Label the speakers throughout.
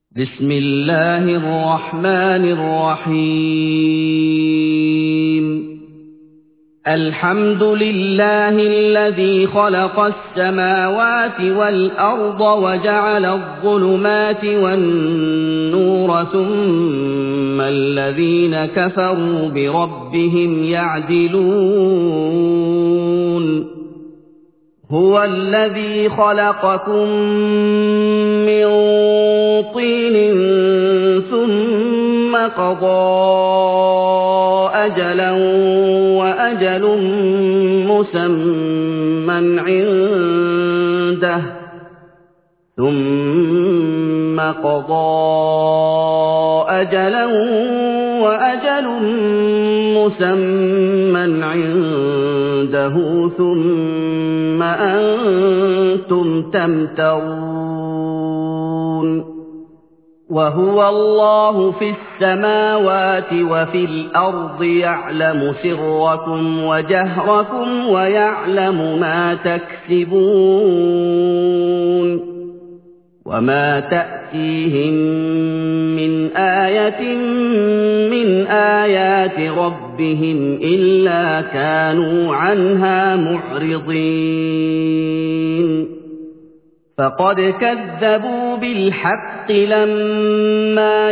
Speaker 1: بسم الله الرحمن الرحيم الحمد لله الذي خلق السماوات والأرض وجعل الظلمات والنور ثم الذين كفروا بربهم يعدلون هو الذي خلقكم من طين ثم قضى أجلا وأجل مسمى عنده ثم قضى أجلا وأجل مسمى عنده ثم أنتم تمترون وهو الله في السماوات وفي الأرض يعلم سركم وجهركم ويعلم ما تكسبون وما تأتيهم من آية من آيات ربهم إلا كانوا عنها معرضين فقد كذبوا بالحق لما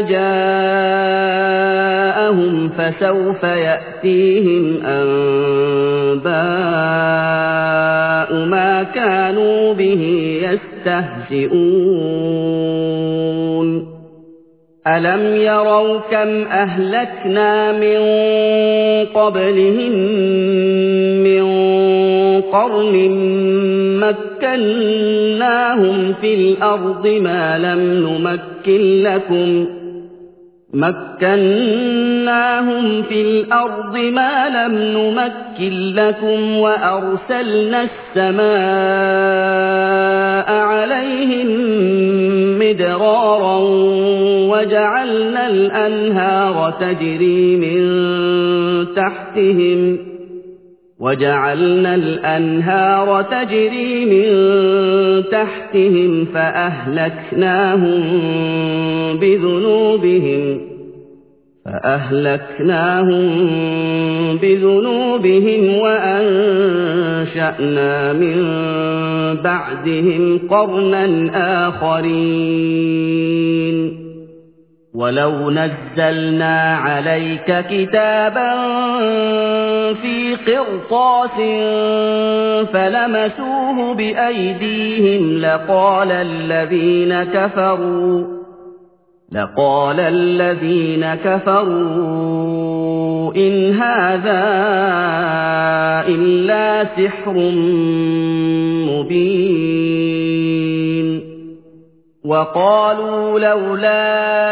Speaker 1: جاءهم فسوف يأتيهم أنباء ما كانوا به يستهزئون ألم يروا كم أهلكنا من قبلهم من قرن مكناهم في الأرض ما لم نمكن لكم وأرسلنا السماء عليهم مدرارا وجعلنا الأنهار تجري من تحتهم فأهلكناهم بذنوبهم وأنشأنا من بعدهم قرنا آخرين ولو نزلنا عليك كتابا في قرطاس فلمسوه بأيديهم لقال الذين كفروا إن هذا إلا سحر مبين وقالوا لولا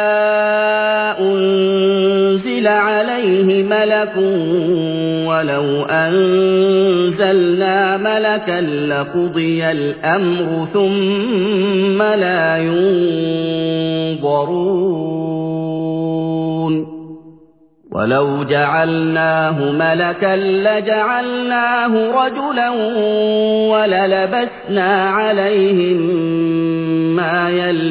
Speaker 1: أنزل عليه ملك ولو أنزلنا ملكا لقضي الأمر ثم لا ينظرون ولو جعلناه ملكا لجعلناه رجلا وللبسنا عليهم ما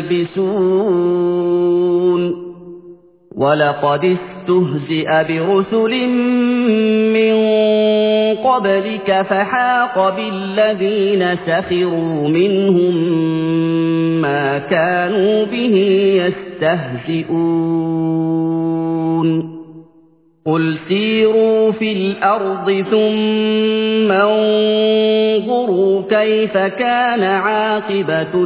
Speaker 1: يلبسون ولقد استهزئ برسل من قبلك فحاق بالذين سخروا منهم ما كانوا به يستهزئون قل سيروا في الأرض ثم انظروا كيف كان عاقبة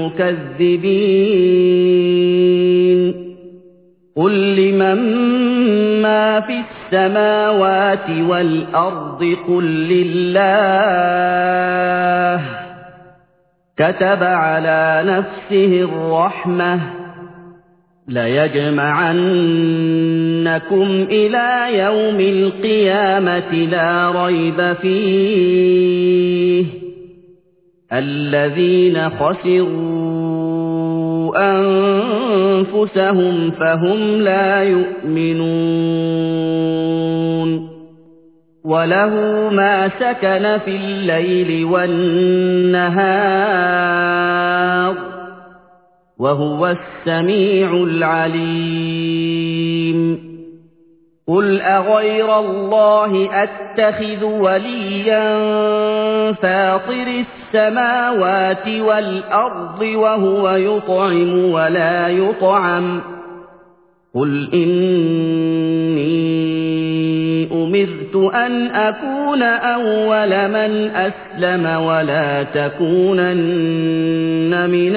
Speaker 1: المكذبين قل لمن ما في السماوات والأرض قل لله كتب على نفسه الرحمة ليجمعنكم إلى يوم القيامة لا ريب فيه الذين خسروا أنفسهم فهم لا يؤمنون وله ما سكن في الليل والنهار وهو السميع العليم قل أغير الله أتخذ وليا فاطر السماوات والأرض وهو يطعم ولا يطعم قل إني أمرت أن أكون أول من أسلم ولا تكونن من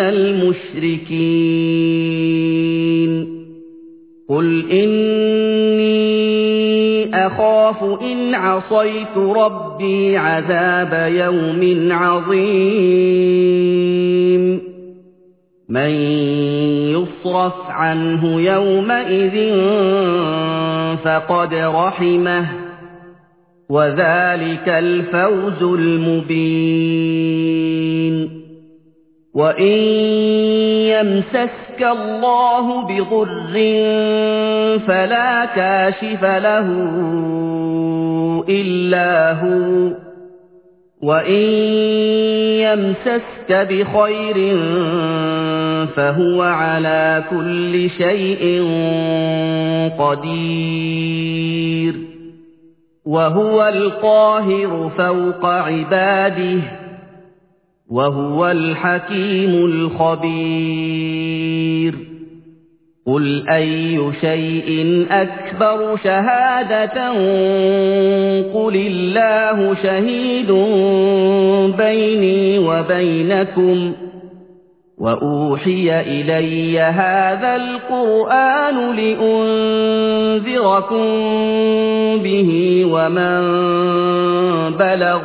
Speaker 1: المشركين قل إني أخاف إن عصيت ربي عذاب يوم عظيم من يصرف عنه يومئذ فقد رحمه وذلك الفوز المبين وإن يمسسك الله بضر فلا كاشف له إلا هو وإن يمسسك بخير فهو على كل شيء قدير وهو القاهر فوق عباده وهو الحكيم الخبير قل أي شيء أكبر شهادة قل الله شهيد بيني وبينكم وأوحي إلي هذا القرآن لأنذركم به ومن بلغ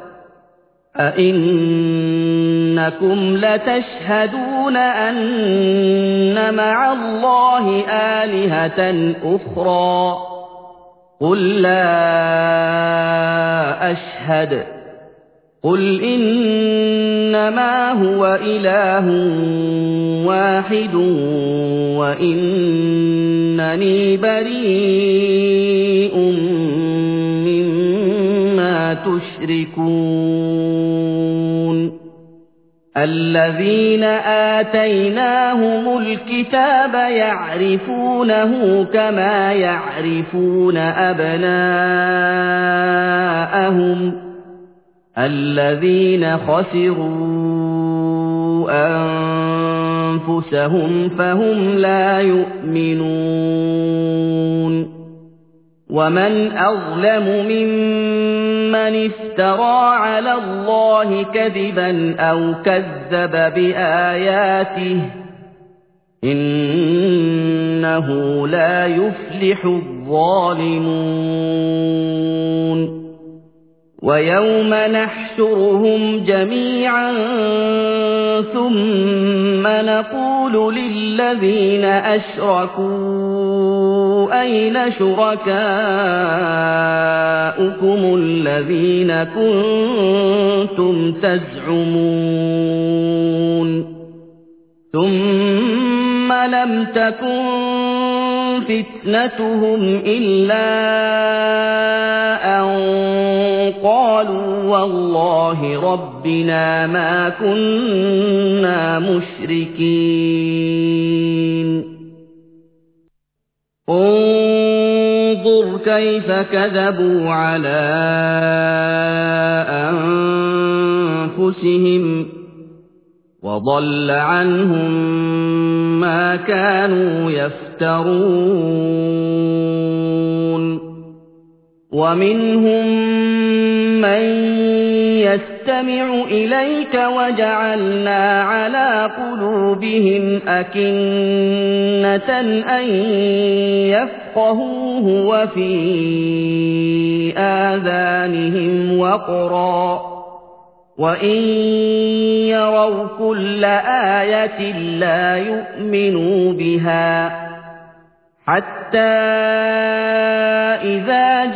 Speaker 1: أئنكم لتشهدون أن مع الله آلهة أخرى قل لا أشهد قل إنما هو إله واحد وإنني بريء مما تشركون الذين آتيناهم الكتاب يعرفونه كما يعرفون أبناءهم الذين خسروا أنفسهم فهم لا يؤمنون ومن أظلم ممن افترى على الله كذبا أو كذب بآياته إنه لا يفلح الظالمون ويوم نحشرهم جميعا ثم نقول للذين أشركوا أين شركاؤكم الذين كنتم تزعمون ثم لم تكن فتنتهم إلا أن قالوا والله ربنا ما كنا مشركين انظر كيف كذبوا على أنفسهم وضل عنهم ما كانوا يفترون ومنهم من يستمع إليك وجعلنا على قلوبهم أكنة أن يفقهوه وفي آذانهم وقرا وإن يروا كل آية لا يؤمنوا بها حتى إذا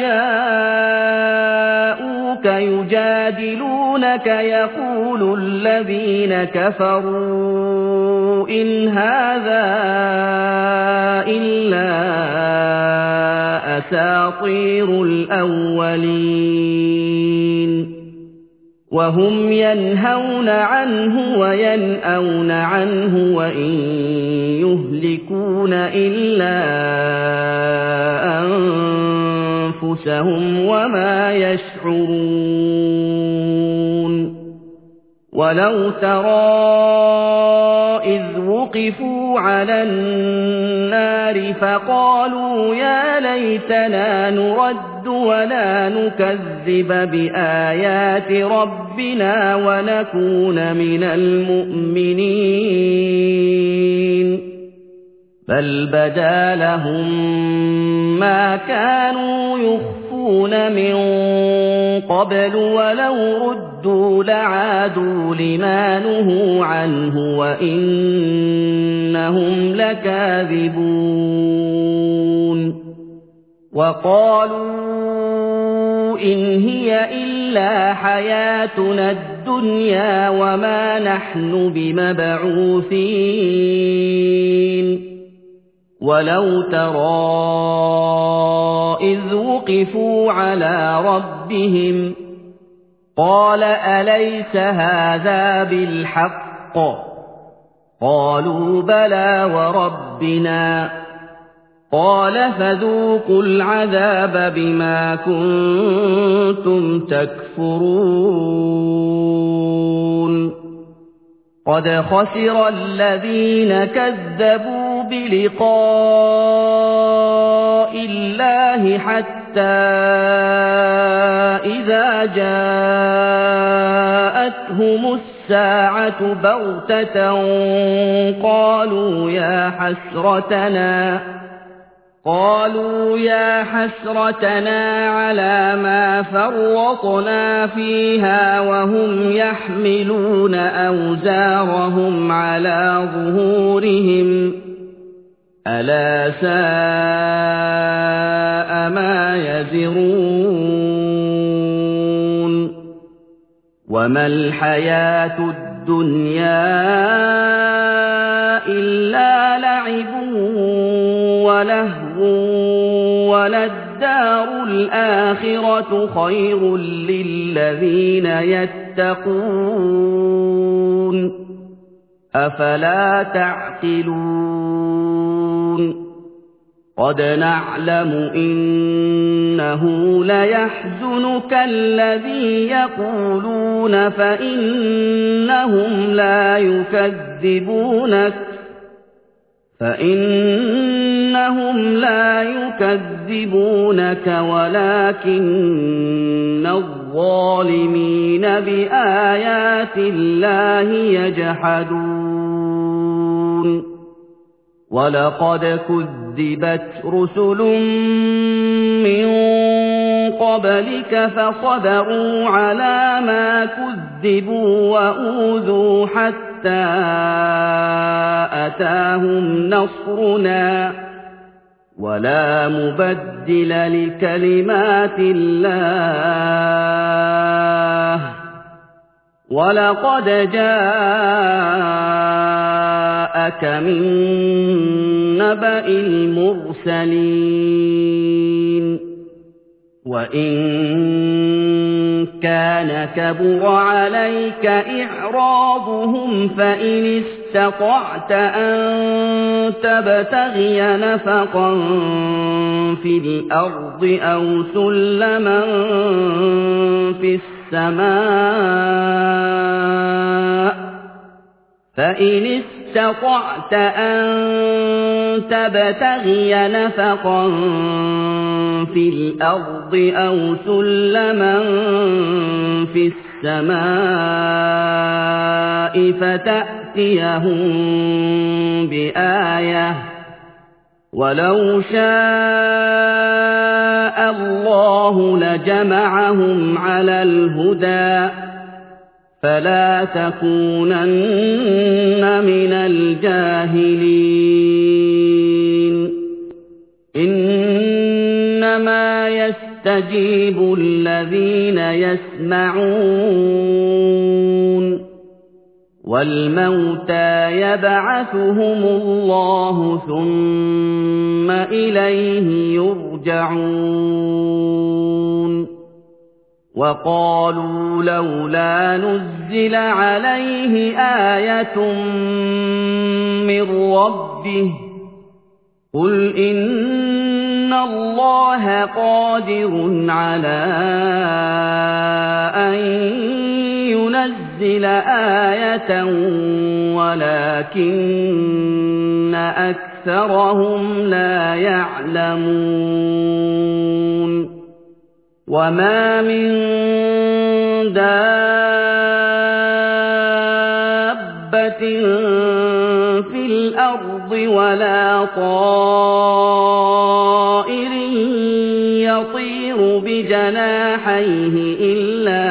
Speaker 1: جاءوك يجادلونك يقول الذين كفروا إن هذا إلا أساطير الأولين وهم ينهون عنه وينأون عنه وإن يهلكون إلا أنفسهم وما يشعرون ولو ترى إذ وقفوا على النار فقالوا يا ليتنا نرد ولا نكذب بآيات ربنا ونكون من المؤمنين بل بدا لهم ما كانوا يخفون من قبل ولو ردوا لعادوا لما نهوا عنه وإنهم لكاذبون وقالوا إن هي إلا حياتنا الدنيا وما نحن بمبعوثين ولو ترى إذ وقفوا على ربهم قال أليس هذا بالحق قالوا بلى وربنا قال فذوقوا العذاب بما كنتم تكفرون قد خسر الذين كذبوا بلقاء الله حتى إذا جاءتهم الساعة بغتة قالوا يا حسرتنا على ما فرطنا فيها وهم يحملون أوزارهم على ظهورهم ألا ساء ما يزرون وما الحياة الدنيا إلا لعب ولهو وللدار الآخرة خير للذين يتقون أفلا تعقلون قد نعلم إنه ليحزنك الذي يقولون فإنهم لا يكذبونك ولكن الظالمين بآيات الله يجحدون ولقد كذبت رسل من قبلك فصبروا على ما كذبوا وأوذوا حتى أتاهم نصرنا ولا مبدل لكلمات الله ولقد جاءك من نبأ المرسلين وإن كان كبر عليك إعراضهم فإن استطعت أن تبتغي نفقا في الأرض أو سلما في السماء فإن استطعت أن تبتغي نفقا في الأرض أو سلما في السماء فتأتيهم بآية ولو شاء الله لجمعهم على الهدى فلا تكونن من الجاهلين إنما يستجيب الذين يسمعون والموتى يبعثهم الله ثم إليه يرجعون وقالوا لولا نزل عليه آية من ربه قل إن الله قادر على أن ينزل آية ولكن أكثرهم لا يعلمون وما من دابة في الأرض ولا طائر يطير بجناحيه إلا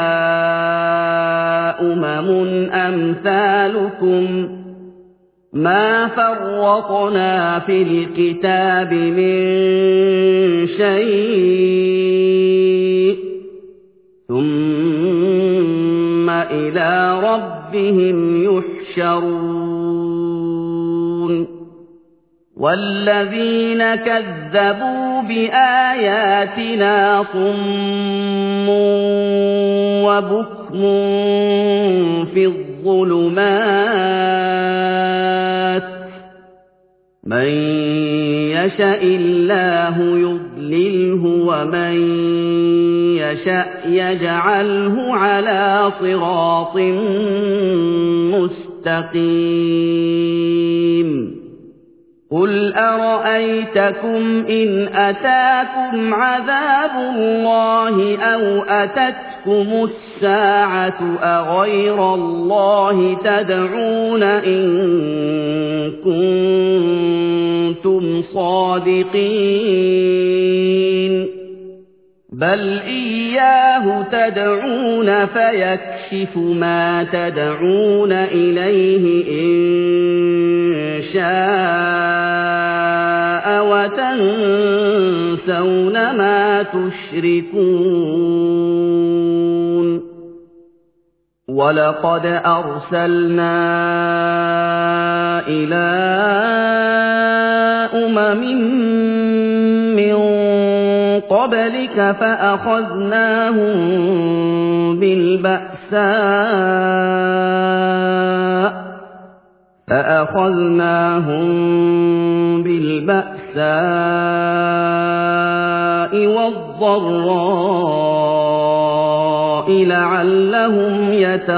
Speaker 1: أمثالكم ما فرطنا في الكتاب من شيء ثم إلى ربهم يحشرون والذين كذبوا بآياتنا صم وبكم في الظلمات من يشاء الله يضلله ومن يشاء يجعله على صراط مستقيم قل أرأيتكم إن أتاكم عذاب الله أو أتتكم الساعة أغير الله تدعون إن كنتم صادقين بل إياه تدعون فيكشف ما تدعون إليه إن شاء وتنسون ما تشركون ولقد أرسلنا إلى من قبلك فأخذناهم بالبأساء والضراء لعلهم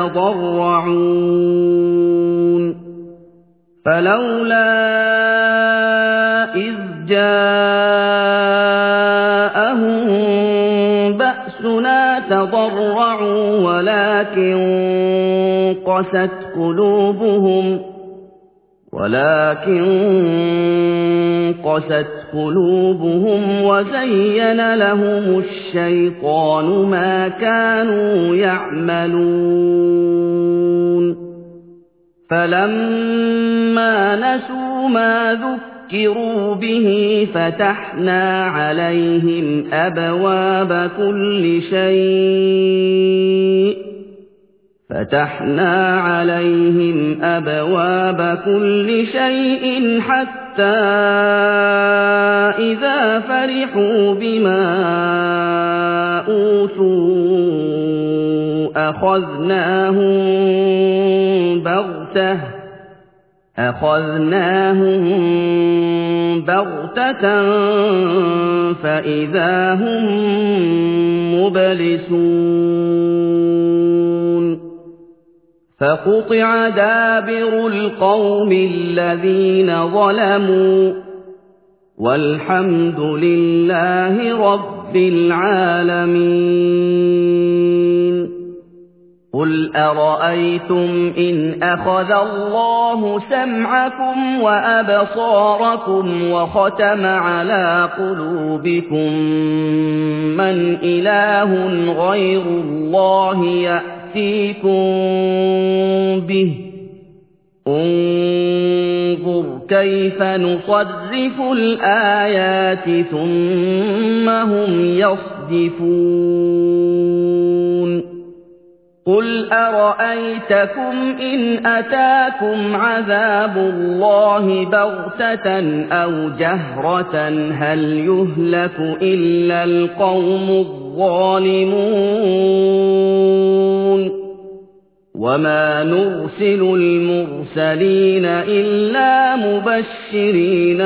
Speaker 1: يتضرعون فلولا إذ جاءهم بأسنا تضرعوا ولكن قست قلوبهم وزين لهم الشيطان ما كانوا يعملون فلما نسوا ما ذكروا به فتحنا عليهم أبواب كل شيء حتى إذا فرحوا بما أوتوا أخذناهم بغتة فإذا هم مبلسون فقطع دابر القوم الذين ظلموا والحمد لله رب العالمين قل أرأيتم إن أخذ الله سمعكم وأبصاركم وختم على قلوبكم من إله غير الله يأتيكم به انظر كيف نصرف الآيات ثم هم يصدفون قل أرأيتكم إن أتاكم عذاب الله بغتة أو جهرة هل يهلك إلا القوم الظالمون الظالمون وما نرسل المرسلين إلا مبشرين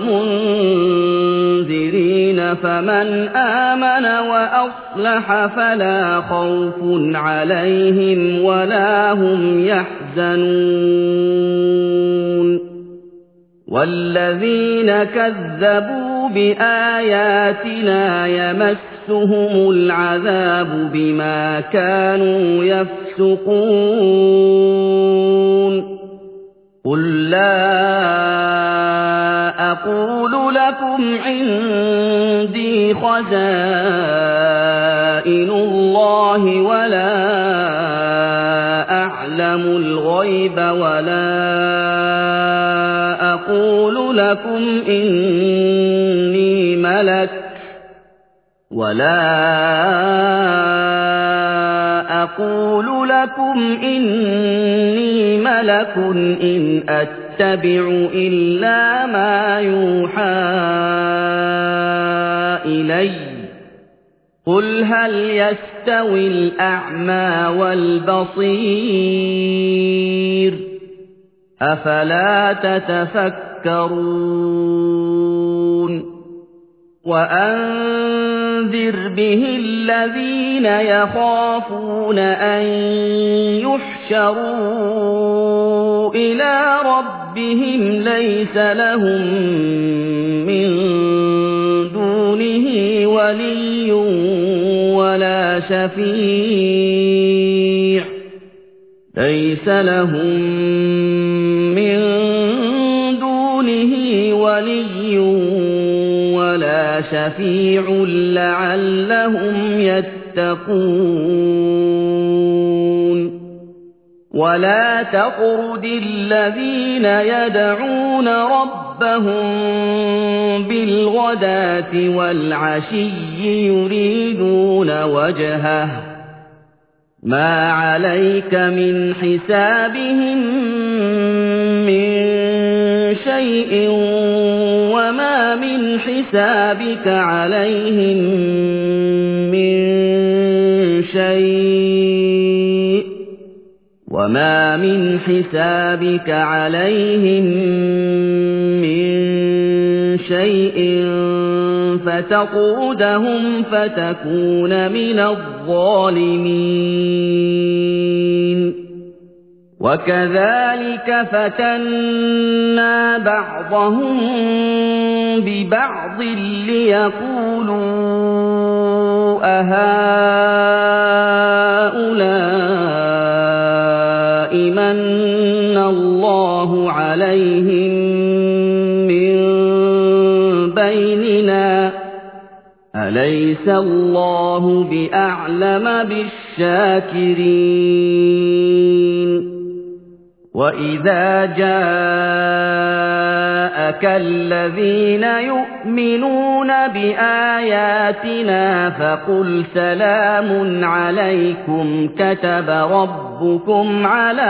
Speaker 1: ومنذرين فمن آمن وأصلح فلا خوف عليهم ولا هم يحزنون والذين كذبوا بآياتنا يمسهم العذاب بما كانوا يفسقون قل لا أقول لكم عندي خزائن الله ولا أعلم الغيب أقول لكم إني ملك إن أتبع إلا ما يوحى إلي قل هل يستوي الأعمى والبصير أفلا تتفكرون وأنذر به الذين يخافون أن يحشروا إلى ربهم ليس لهم من دونه ولي ولا شفيع لعلهم يتقون ولا تطرد الذين يدعون ربهم بالغداة والعشي يريدون وجهه ما عليك من حسابهم من شيء وما من حسابك عليهم من شيء فتطردهم فتكون من الظالمين وكذلك فتنا بعضهم ببعض ليقولوا أهؤلاء من الله عليهم من بيننا أليس الله بأعلم بالشاكرين وإذا جاءك الذين يؤمنون بآياتنا فقل سلام عليكم كتب ربكم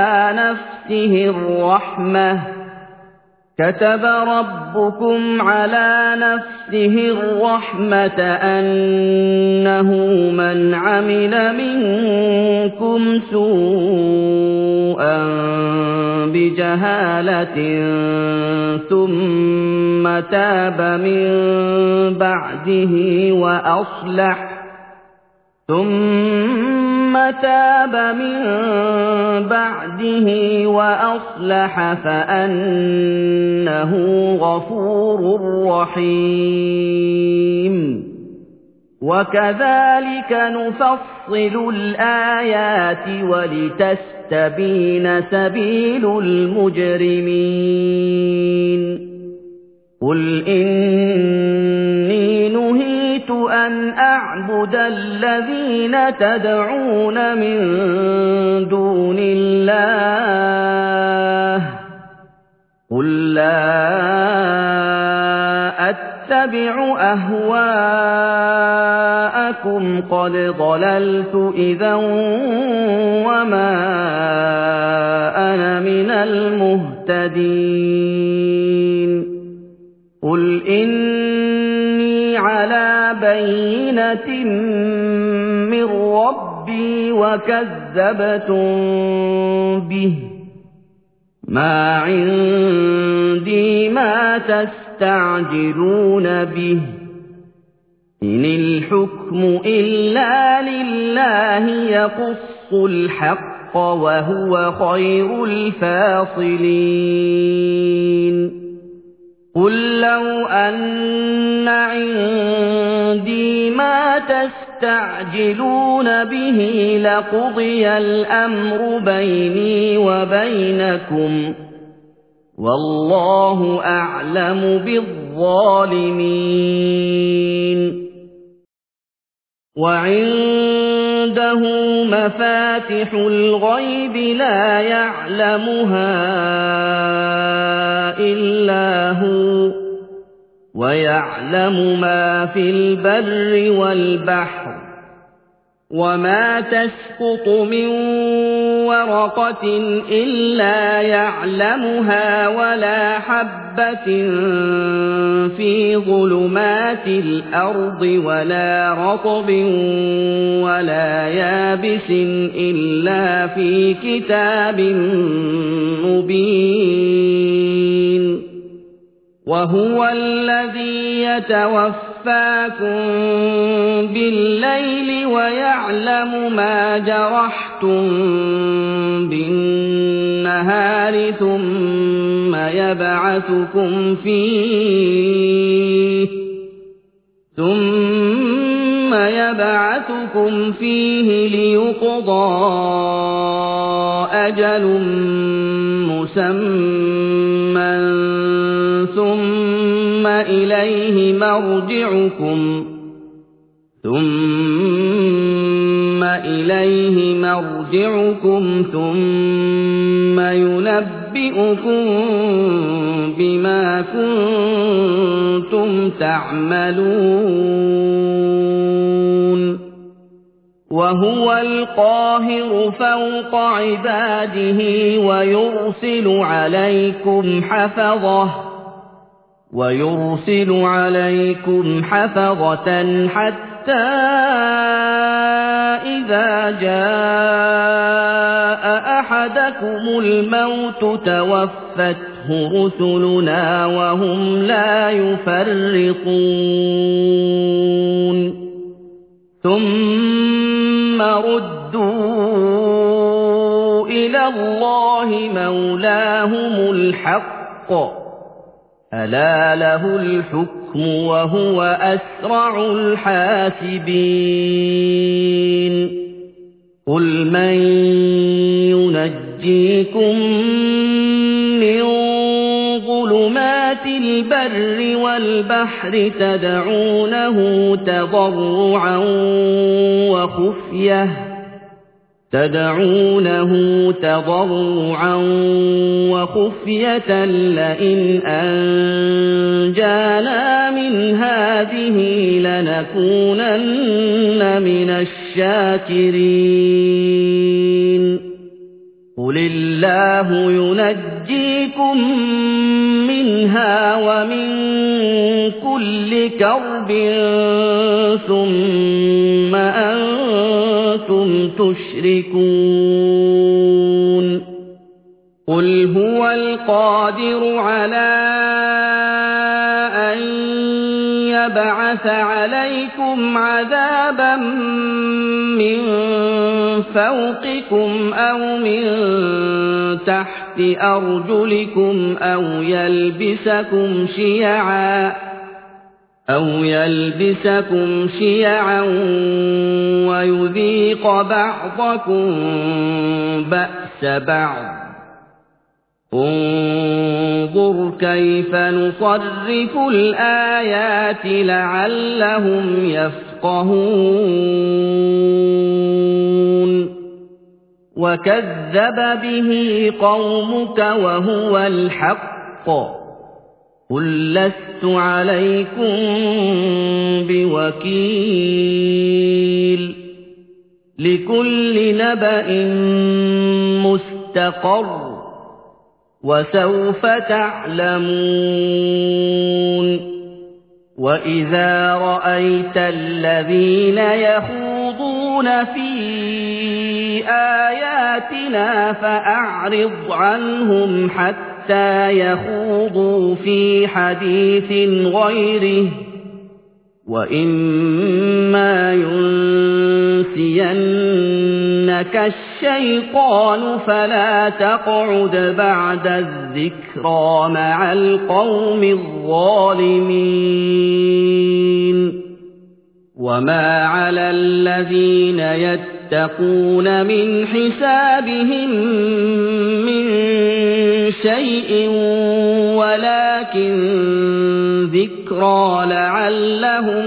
Speaker 1: على نفسه الرحمة أنه من عمل منكم سوءا بجهالة ثم تاب من بعده وأصلح فأنه غفور رحيم وكذلك نفصل الآيات ولتستبين سبيل المجرمين قل إني نهيت أن أعبد الذين تدعون من دون الله قل لا أتبع أهواءكم قد ضللت إذا وما أنا من المهتدين قل إني على بَيِّنَةٍ مِّن رَّبِّي وَكَذَّبْتُم بِهِ مَا عِندِي مَا تَسْتَعْجِلُونَ بِهِ إِنِ الْحُكْمُ إِلَّا لِلَّهِ يَقُصُّ الْحَقَّ وَهُوَ خَيْرُ الْفَاصِلِينَ قُل لَّوْ أَنَّ عِندِي مَا تَسْتَعْجِلُونَ بِهِ لَقُضِيَ الْأَمْرُ بَيْنِي وَبَيْنَكُمْ وَاللَّهُ أَعْلَمُ بِالظَّالِمِينَ وَعِندَهُ مَفَاتِحُ الْغَيْبِ لَا يَعْلَمُهَا إِلَّا هُوَ وَيَعْلَمُ مَا فِي الْبَرِّ وَالْبَحْرِ وَمَا تَسْقُطُ مِن وَرَقَةٍ إِلَّا يَعْلَمُهَا وَلَا حَبَّةٍ فِي ظُلُمَاتِ الْأَرْضِ وَلَا رَطْبٍ وَلَا يَابِسٍ إِلَّا فِي كِتَابٍ مُّبِينٍ وَهُوَ الَّذِي يَتَوَفَّاكُم بِاللَّيْلِ وَيَعْلَمُ مَا جَرَحْتُم بِالنَّهَارِ ثُمَّ يَبْعَثُكُمْ فِيهِ لِيُقْضَىٰ أَجَلٌ مُّسَمًّى ثُمَّ إِلَيْهِ مَرْجِعُكُمْ ثُمَّ يُنَبِّئُكُم بِمَا كُنتُمْ تَعْمَلُونَ وَهُوَ الْقَاهِرُ فَوْقَ عِبَادِهِ وَيُرْسِلُ عَلَيْكُمْ حَفَظَةً حَتَّىٰ إِذَا جَاءَ أَحَدَكُمُ الْمَوْتُ تَوَفَّتْهُ رُسُلُنَا وَهُمْ لَا يُفَرِّطُونَ ثُمَّ رُدُّوا إِلَى اللَّهِ مَوْلَاهُمُ الْحَقِّ أَلَا لَهُ الْحُكْمُ وَهُوَ أَسْرَعُ الْحَاسِبِينَ قُلْ مَن يُنَجِّيكُم مِّن ظُلُمَاتِ الْبَرِّ وَالْبَحْرِ تَدْعُونَهُ تَضَرُّعًا وَخُفْيَةً لَّئِنْ أَنجَانَا مِنْ هَٰذِهِ لَنَكُونَنَّ مِنَ الشَّاكِرِينَ قُلِ اللَّهُ يُنَجِّيكُم مِّنْهَا وَمِن كُلِّ كَرْبٍ ثُمَّ أَنتُمْ تُشْرِكُونَ قُلْ هُوَ الْقَادِرُ عَلَىٰ أَن يَبْعَثَ عَلَيْكُمْ عَذَابًا مِّن فَوْقِكُمْ أَوْ مِن تَحْتِ أَرْجُلِكُمْ أَوْ يَلْبِسَكُمْ شِيَعًا وَيُذِيقَ بَعْضَكُم بَأْسَ بَعْضٍ انظُرْ كَيْفَ نُصَرِّفُ الْآيَاتِ لَعَلَّهُمْ يَفْقَهُونَ وَكَذَّبَ بِهِ قَوْمُكَ وَهُوَ الْحَقُّ قُل لَّسْتُ عَلَيْكُم بِوَكِيلٍ لِّكُلِّ نَبَإٍ مُّسْتَقَرٌّ وَسَوْفَ تَعْلَمُونَ وَإِذَا رَأَيْتَ الَّذِينَ يَخُوضُونَ فِي آيَاتِنَا فَأَعْرِضْ عَنْهُمْ حَتَّىٰ يَخُوضُوا فِي حَدِيثٍ غَيْرِهِ ۚ وَإِمَّا يُنسِيَنَّكَ الشَّيْطَانُ فَلَا تَقْعُدْ بَعْدَ الذِّكْرَىٰ مَعَ الْقَوْمِ الظَّالِمِينَ وَمَا عَلَى الَّذِينَ يَتَّقُونَ مِنْ حِسَابِهِم مِّن شَيْءٍ وَلَٰكِن ذِكْرَىٰ لَعَلَّهُمْ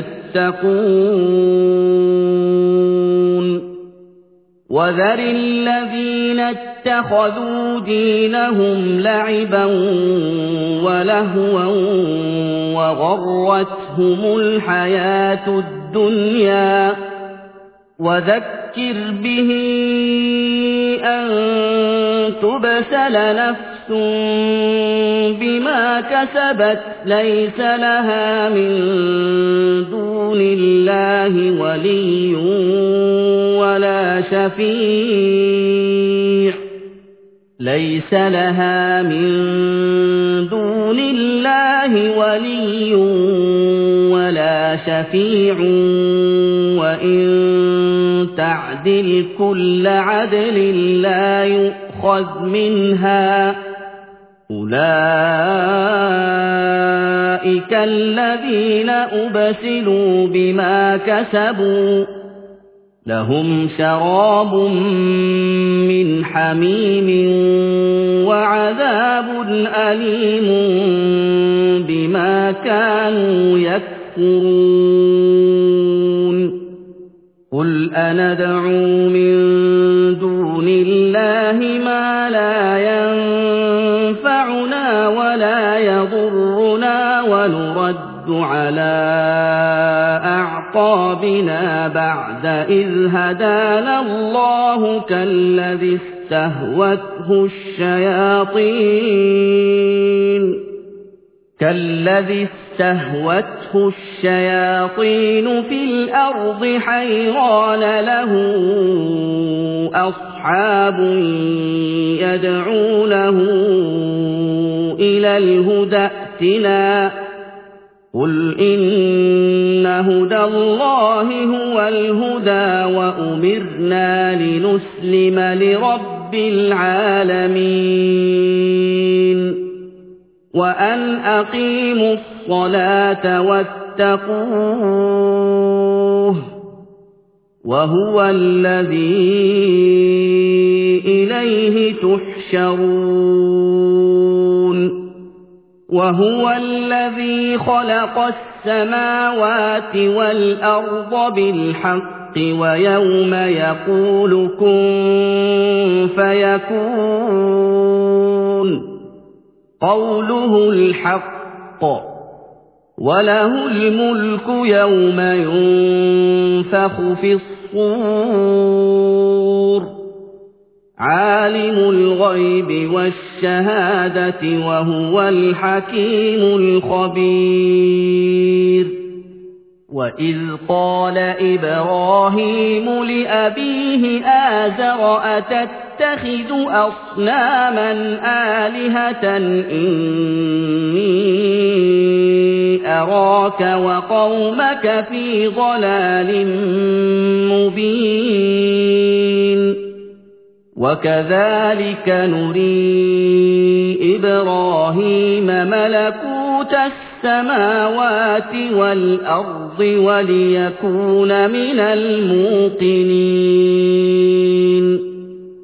Speaker 1: يَتَّقُونَ وَذَرِ الَّذِينَ اتَّخَذُوا دِينَهُمْ لَعِبًا وَلَهْوًا وَغَرَّتْهُمُ الْحَيَاةُ الدُّنْيَا وَذَكِّرْ بِهِ أَن تُبْسَلَ نَفْسٌ بِمَا كَسَبَتْ لَيْسَ لَهَا مِن دُونِ اللَّهِ وَلِيٌّ وَلَا شَفِيعٌ لَيْسَ لَهَا مِن دُونِ اللَّهِ وَلِيٌّ وَلَا شَفِيعٌ وَإِن تَعْدِلْ كُلَّ عَدْلٍ لَّا يُؤْخَذْ مِنْهَا ۗ أُولَٰئِكَ الَّذِينَ أُبْسِلُوا بِمَا كَسَبُوا ۖ لَهُمْ شَرَابٌ مِّنْ حَمِيمٍ وَعَذَابٌ أَلِيمٌ بِمَا كَانُوا يَكْفُرُونَ قُلْ أَنَدْعُو مِن دُونِ اللَّهِ مَا لَا يَنفَعُنَا وَلَا يَضُرُّنَا وَنُرَدُّ عَلَىٰ أَعْقَابِنَا بَعْدَ إِذْ هَدَانَا اللَّهُ كَالَّذِي اسْتَهْوَتْهُ الشَّيَاطِينُ فِي الْأَرْضِ حَيْرَانَ لَهُ أَصْحَابٌ يَدْعُونَهُ إِلَى الْهُدَى ائْتِنَا ۗ قُلْ إِنَّ هُدَى اللَّهِ هُوَ الْهُدَىٰ وَأُمِرْنَا لِنُسْلِمَ لِرَبِّ الْعَالَمِينَ وَأَنْ أَقِيمُوا الصَّلَاةَ وَاتَّقُوهُ وَهُوَ الَّذِي إِلَيْهِ تُحْشَرُونَ وَهُوَ الَّذِي خَلَقَ السَّمَاوَاتِ وَالْأَرْضَ بِالْحَقِّ وَيَوْمَ يَقُولُ كُن فَيَكُونُ قَوْلُهُ الْحَقُّ ۚ وَلَهُ الْمُلْكُ يَوْمَ يُنفَخُ فِي الصُّورِ ۚ عَالِمُ الْغَيْبِ وَالشَّهَادَةِ وَهُوَ الْحَكِيمُ الْخَبِيرُ وَإِذْ قَالَ إِبْرَاهِيمُ لِأَبِيهِ آزَرَ أَتَتَّخِذُ أَصْنَامًا آلِهَةً إِنِّي أَرَاكَ وَقَوْمَكَ فِي ضَلَالٍ مُّبِينٍ وَكَذَٰلِكَ نُرِي إِبْرَاهِيمَ مَلَكُوتَ السَّمَاوَاتِ وَالْأَرْضِ وَلِيَكُونَ مِنَ الْمُوقِنِينَ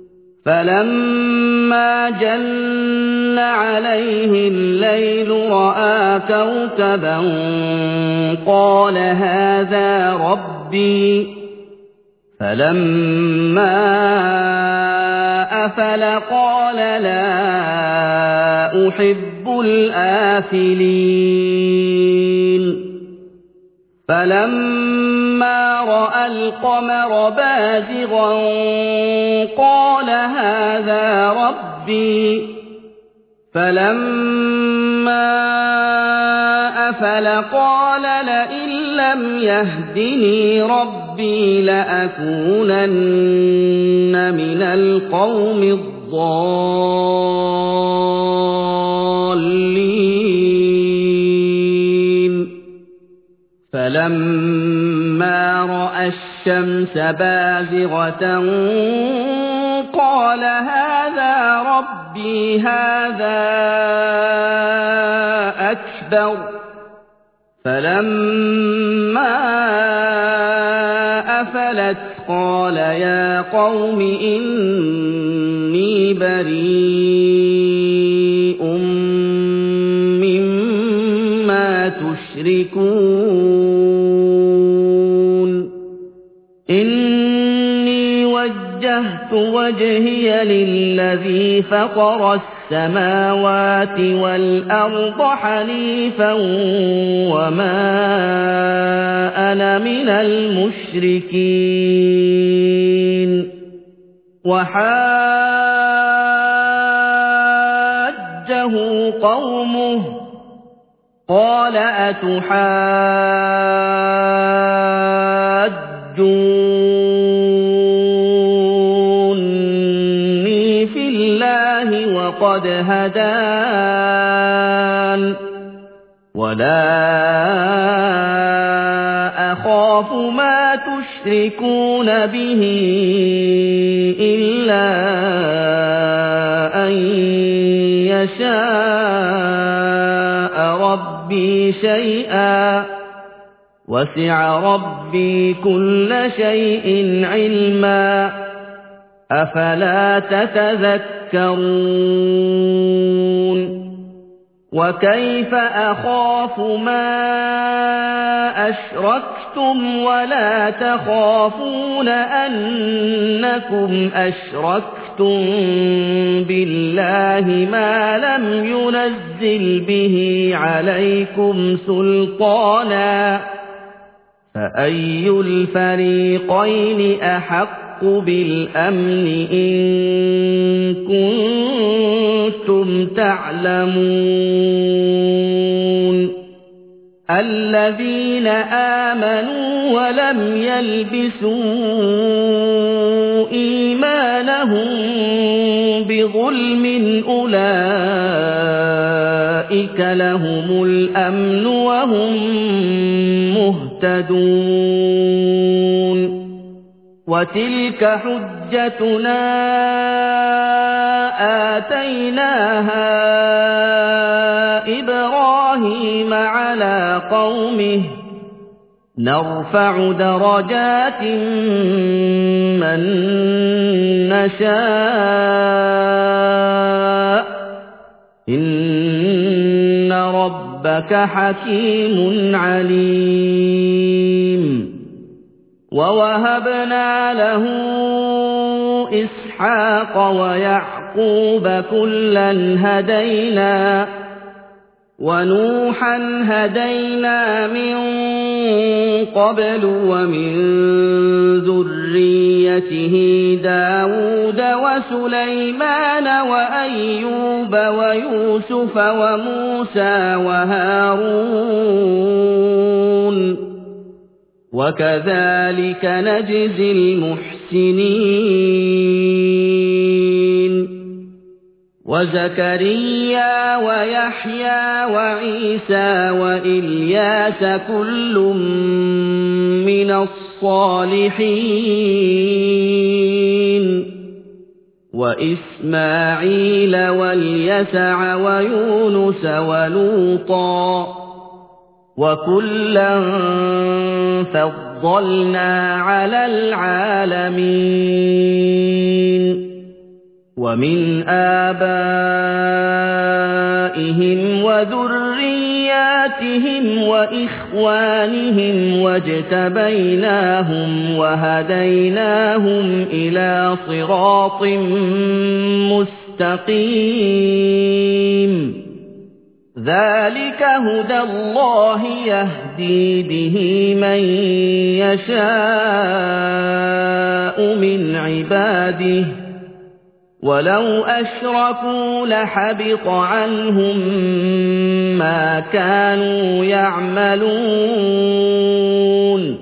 Speaker 1: فَلَمَّا جَنَّ عَلَيْهِ اللَّيْلُ رَأَىٰ كَوْكَبًا قَالَ هَٰذَا رَبِّي ۖ فَلَمَّا أَفَلَ قَالَ لَا أُحِبُّ الْآفِلِينَ فَلَمَّا رَأَى الْقَمَرَ بَازِغًا قَالَ هَٰذَا رَبِّي ۖ فَلَمَّا فلقال لئن لم يهدني ربي لأكونن من القوم الضالين فلما رأى الشمس بازغة قال هذا ربي هذا أكبر فلما أفلت قال يا قوم إني بريء مما تشركون إني وجهت وجهي للذي فطر السماوات والأرض حنيفا وما أنا من المشركين وحاجه قومه قال أتحاجوني في الله وقد هدان ولا أخاف ما تشركون به إلا أن يشاء ربي شيئا وسع ربي كل شيء علما أفلا تتذكرون وكيف أخاف ما أشركتم ولا تخافون أنكم أشركتم بالله ما لم ينزل به عليكم سلطانا فأي الفريقين أحق بالأمن إن كنتم تعلمون الذين آمنوا ولم يلبسوا إيمانهم بظلم أولئك لهم الأمن وهم مهتدون وتلك حجتنا آتيناها إبراهيم على قومه نرفع درجات من نشاء إن ربك حكيم عليم ووهبنا له إسحاق ويعقوب كلا هدينا ونوحا هدينا من قبل ومن ذريته داود وسليمان وأيوب ويوسف وموسى وهارون وكذلك نجزي المحسنين وزكريا ويحيى وعيسى وإلياس كل من الصالحين وإسماعيل واليسع ويونس ولوطا وكلا فضلنا على العالمين ومن آبائهم وذرياتهم وإخوانهم واجتبيناهم وهديناهم إلى صراط مستقيم ذلك هدى الله يهدي به من يشاء من عباده وَلَوْ أَشْرَكُوا لَحَبِطَ عَنْهُم مَّا كَانُوا يَعْمَلُونَ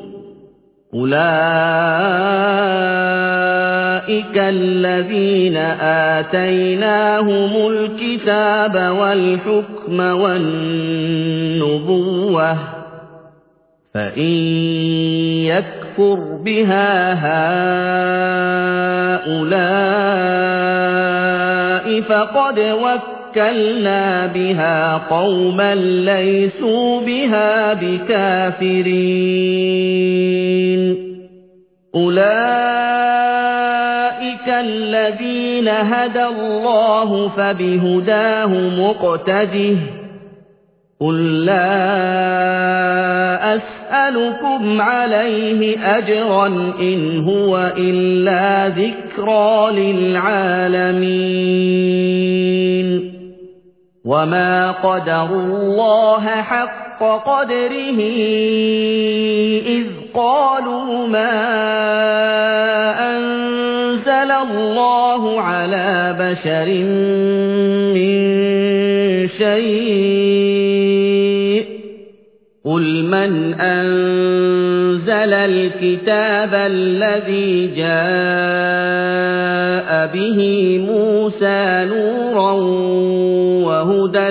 Speaker 1: أُولَٰئِكَ الَّذِينَ آتَيْنَاهُمُ الْكِتَابَ وَالْحُكْمَ وَالنُّبُوَّةَ ۚ فَإِن يَكْفُرْ بِهَا هَٰؤُلَاءِ فَقَدْ وَكَّلْنَا بِهَا قَوْمًا لَّيْسُوا بِهَا بِكَافِرِينَ أُولَٰئِكَ الَّذِينَ هَدَى اللَّهُ فَبِهُدَاهُ مُقْتَدِهْ ۗ قُل لَّا أَسْأَلُكُمْ عَلَيْهِ أَجْرًا إِنْ هُوَ إِلَّا ذِكْرَىٰ لِلْعَالَمِينَ وَمَا قَدَرُوا اللَّهَ حَقَّ قَدْرِهِ إِذْ قَالُوا مَا أَنزَلَ اللَّهُ عَلَىٰ بَشَرٍ مِّن شَيْءٍ ۗ قُلْ مَنْ أَنزَلَ الْكِتَابَ الَّذِي جَاءَ بِهِ مُوسَىٰ نُورًا وَهُدًى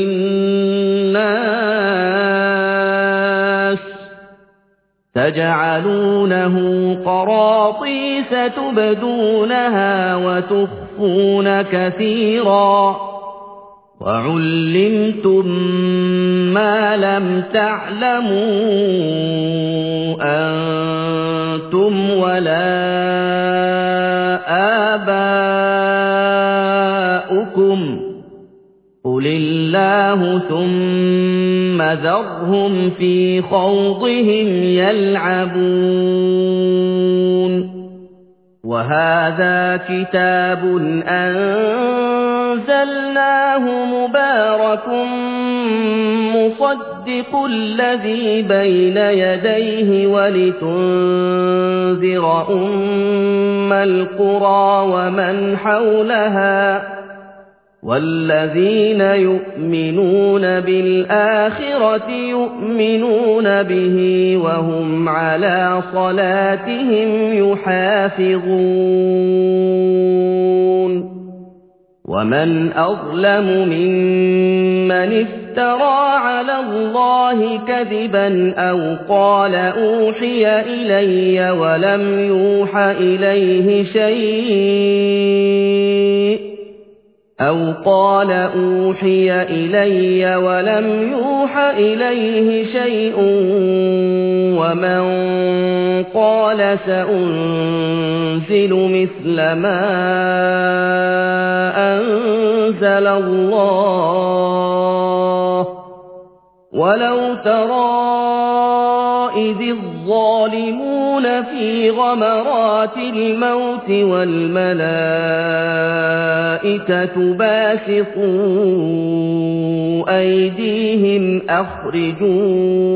Speaker 1: لِّلنَّاسِ تَجْعَلُونَهُ قَرَاطِيسَ تُبْدُونَهَا وَتُخْفُونَ كَثِيرًا وَعُلِّمْتُم مَّا لَمْ تَعْلَمُوا أَنتُمْ وَلَا آبَاؤُكُمْ ۖ قُلِ اللَّهُ ثُمَّ ذَرْهُمْ فِي خَوْضِهِمْ يَلْعَبُونَ وَهَٰذَا كِتَابٌ أَنزَلْنَاهُ مُبَارَكٌ مُّصَدِّقُ الَّذِي بَيْنَ يَدَيْهِ وَلِتُنذِرَ أُمَّ الْقُرَىٰ وَمَنْ حَوْلَهَا ۚ وَالَّذِينَ يُؤْمِنُونَ بِالْآخِرَةِ يُؤْمِنُونَ بِهِ وَهُمْ عَلَىٰ صَلَاتِهِمْ يُحَافِظُونَ وَمَنْ أَظْلَمُ مِمَّنِ افْتَرَىٰ عَلَى اللَّهِ كَذِبًا أَوْ قَالَ أُوحِيَ إِلَيَّ وَلَمْ يُوحَ إِلَيْهِ شَيْءٌ وَمَن قَالَ سَأُنزِلُ مِثْلَ مَا أَنزَلَ اللَّهُ ۗ وَلَوْ تَرَىٰ إِذِ الظَّالِمُونَ فِي غَمَرَاتِ الْمَوْتِ وَالْمَلَائِكَةُ بَاسِطُو أَيْدِيهِمْ أَخْرِجُوا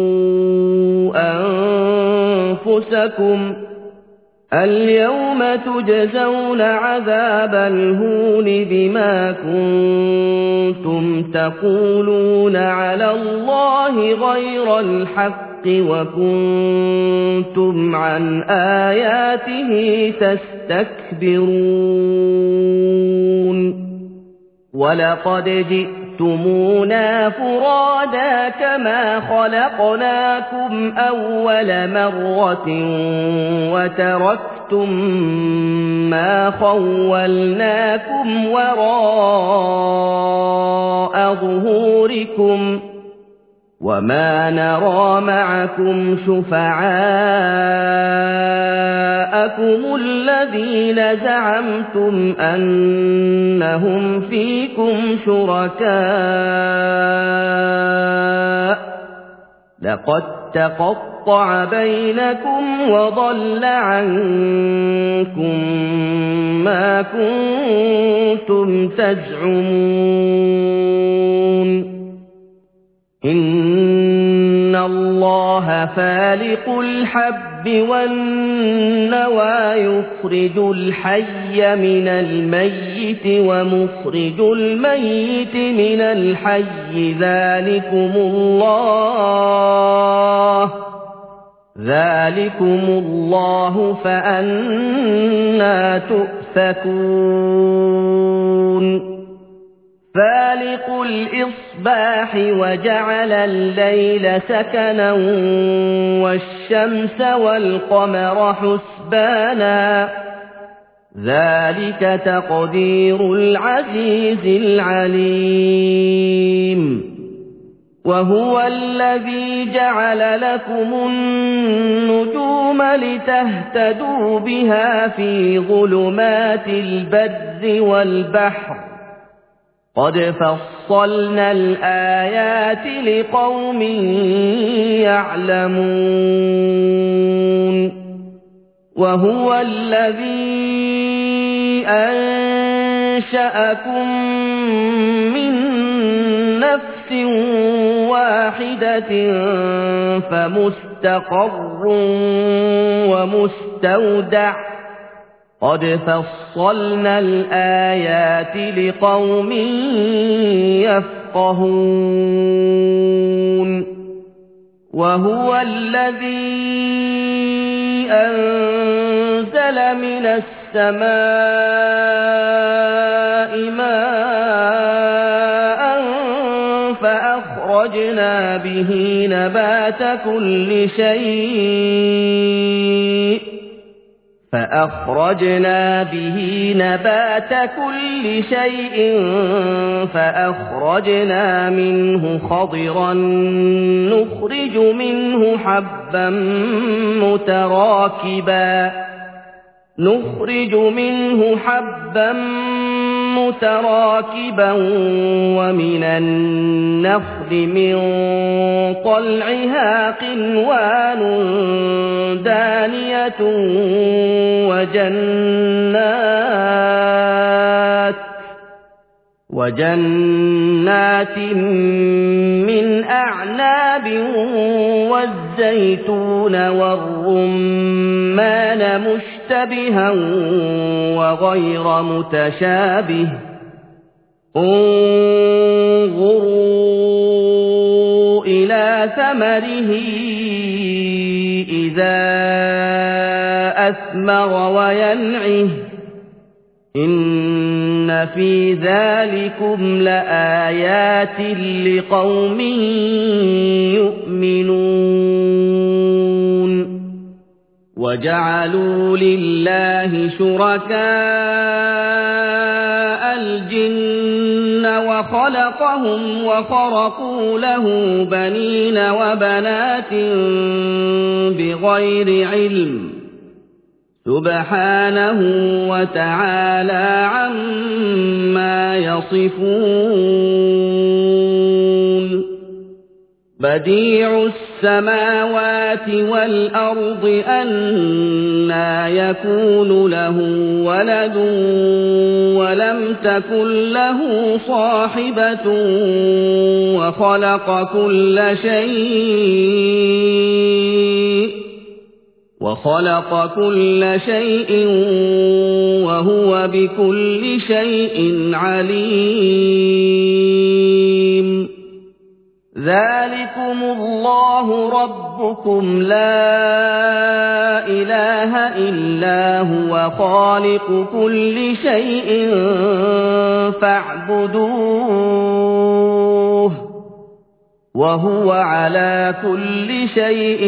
Speaker 1: أَنفُسَكُمْ الْيَوْمَ تُجْزَوْنَ عَذَابَ الْهُونِ بِمَا كُنتُمْ تَقُولُونَ عَلَى اللَّهِ غَيْرَ الْحَقِّ وَكُنتُمْ عَنْ آيَاتِهِ تَسْتَكْبِرُونَ وَلَقَدْ جِئْتُمُونَا فُرَادَىٰ كَمَا خَلَقْنَاكُمْ أَوَّلَ مَرَّةٍ وَتَرَكْتُم مَّا خَوَّلْنَاكُمْ وَرَاءَ ظُهُورِكُمْ وَمَا نَرَىٰ مَعَكُمْ شُفَعَاءَكُمُ الَّذِينَ زَعَمْتُمْ أَنَّهُمْ فِيكُمْ شُرَكَاءُ ۚ لَقَد تَّقَطَّعَ بَيْنَكُمْ وَضَلَّ عَنكُم مَّا كُنتُمْ تَزْعُمُونَ إِنَّ اللَّهَ اللَّهَ فَالِقُ الْحَبِّ وَالنَّوَىٰ يُخْرِجُ الْحَيَّ مِنَ الْمَيِّتِ وَمُخْرِجُ الْمَيِّتِ مِنَ الْحَيِّ ذَٰلِكُمُ اللَّهُ فَأَنَّىٰ تُؤْفَكُونَ فَالِقُ الْإِصْبَاحِ وَجَعَلَ اللَّيْلَ سَكَنًا وَالشَّمْسَ وَالْقَمَرَ حُسْبَانًا ۚ ذَٰلِكَ تَقْدِيرُ الْعَزِيزِ الْعَلِيمِ وَهُوَ الَّذِي جَعَلَ لَكُمُ النُّجُومَ لِتَهْتَدُوا بِهَا فِي ظُلُمَاتِ الْبَرِّ وَالْبَحْرِ ۗ قَدْ فَصَّلْنَا الْآيَاتِ لِقَوْمٍ يَعْلَمُونَ وَهُوَ الَّذِي أَنشَأَكُم مِّن نَّفْسٍ وَاحِدَةٍ فَمُسْتَقَرٌّ وَمُسْتَوْدَعٌ ۗ قَدْ فَصَّلْنَا الْآيَاتِ لِقَوْمٍ يَفْقَهُونَ وَهُوَ الَّذِي أَنزَلَ مِنَ السَّمَاءِ مَاءً فَأَخْرَجْنَا بِهِ نَبَاتَ كُلِّ شَيْءٍ فَأَخْرَجْنَا مِنْهُ خَضِرًا نُّخْرِجُ مِنْهُ حَبًّا مُّتَرَاكِبًا وَمِنَ النَّخْلِ مِن طَلْعِهَا قِنْوَانٌ دَانِيَةٌ وَجَنَّاتٍ مِّنْ أَعْنَابٍ وَالزَّيْتُونَ وَالرُّمَّانَ مُشْتَبِهًا وَغَيْرَ مُتَشَابِهٍ ۗ انظُرُوا إِلَىٰ ثَمَرِهِ إِذَا أَثْمَرَ وَيَنْعِهِ ۚ إِنَّ فِي ذَٰلِكُمْ لَآيَاتٍ لِقَوْمٍ يُؤْمِنُونَ وَجَعَلُوا لِلَّهِ شُرَكَاءَ الْجِنَّ وَخَلَقَهُمْ وَخَرَقُوا لَهُ بَنِينَ وَبَنَاتٍ بِغَيْرِ عِلْمٍ ۚ سُبْحَانَهُ وَتَعَالَىٰ عَمَّا يَصِفُونَ بَدِيعُ السَّمَاوَاتِ وَالْأَرْضِ أَنَّىٰ يَكُونُ لَهُ وَلَدٌ وَلَمْ تَكُن لَّهُ صَاحِبَةٌ وَخَلَقَ كُلَّ شَيْءٍ وَهُوَ بِكُلِّ شَيْءٍ عَلِيمٌ ذَٰلِكُمُ اللَّهُ رَبُّكُمْ لَا إِلَٰهَ إِلَّا هُوَ خَالِقُ كُلِّ شَيْءٍ فَاعْبُدُوهُ ۚ وَهُوَ عَلَىٰ كُلِّ شَيْءٍ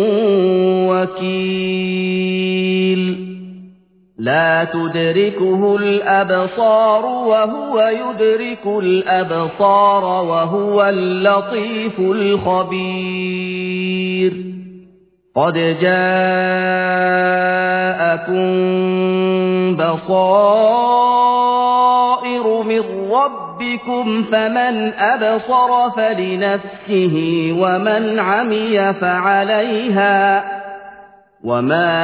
Speaker 1: وَكِيلٌ لَا تُدْرِكُهُ الْأَبْصَارُ وَهُوَ يُدْرِكُ الْأَبْصَارَ وَهُوَ اللَّطِيفُ الْخَبِيرُ قَدْ جَاءَكُم بَصَائِرُ مِن رَّبِّكُمْ فَمَنْ أَبْصَرَ فَلِنَفْسِهِ وَمَنْ عَمِيَ فَعَلَيْهَا ۚ وَمَا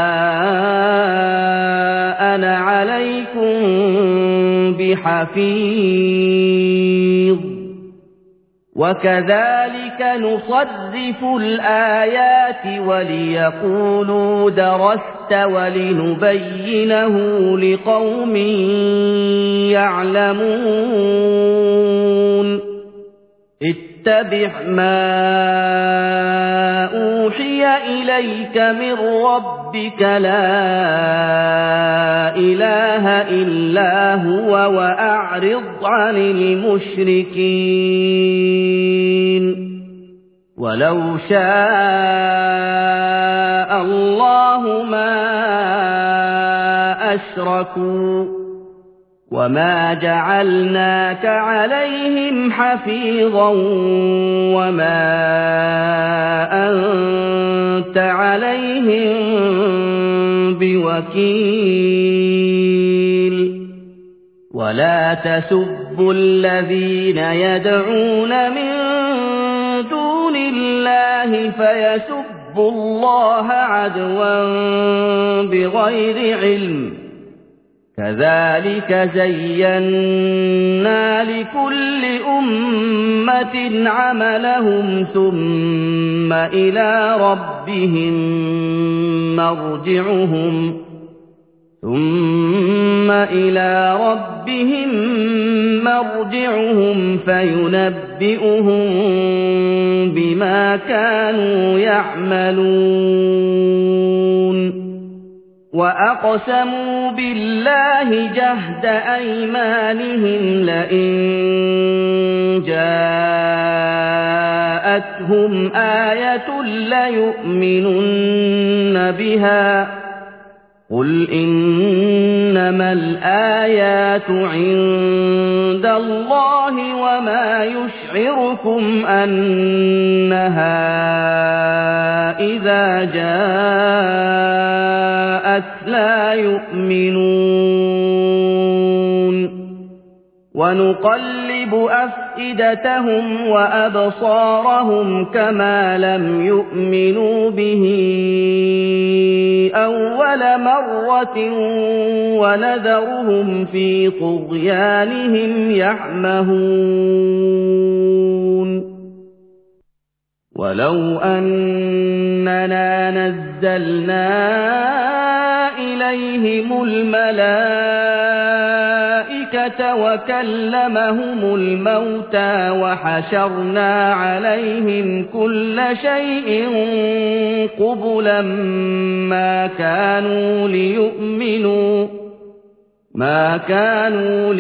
Speaker 1: أَنَا عَلَيْكُم بِحَفِيظٍ وكذلك نصرف الآيات وليقولوا درست ولنبينه لقوم يعلمون اتبع ما أوحي إليك من ربك لا إله إلا هو وأعرض عن المشركين ولو شاء الله ما أشركوا وما جعلناك عليهم حفيظا وما أنت عليهم بوكيل ولا تسبوا الذين يدعون من دون الله فيسبوا الله عدوا بغير علم كذلك زينا لكل أمة عملهم ثم إلى ربهم مرجعهم فينبئهم بما كانوا يعملون وأقسموا بالله جهد أيمانهم لئن جاءتهم آية ليؤمنن بها قل إنما الآيات عند الله وما يشعركم أنها إذا جاءت لا يؤمنون ونقلب أفئدتهم وأبصارهم كما لم يؤمنوا به أول مرة ونذرهم في طغيانهم يعمهون ولو أننا نزلنا إليهم الملائكة وكلمهم الموتى وحشرنا عليهم كل شيء قبلا ما كانوا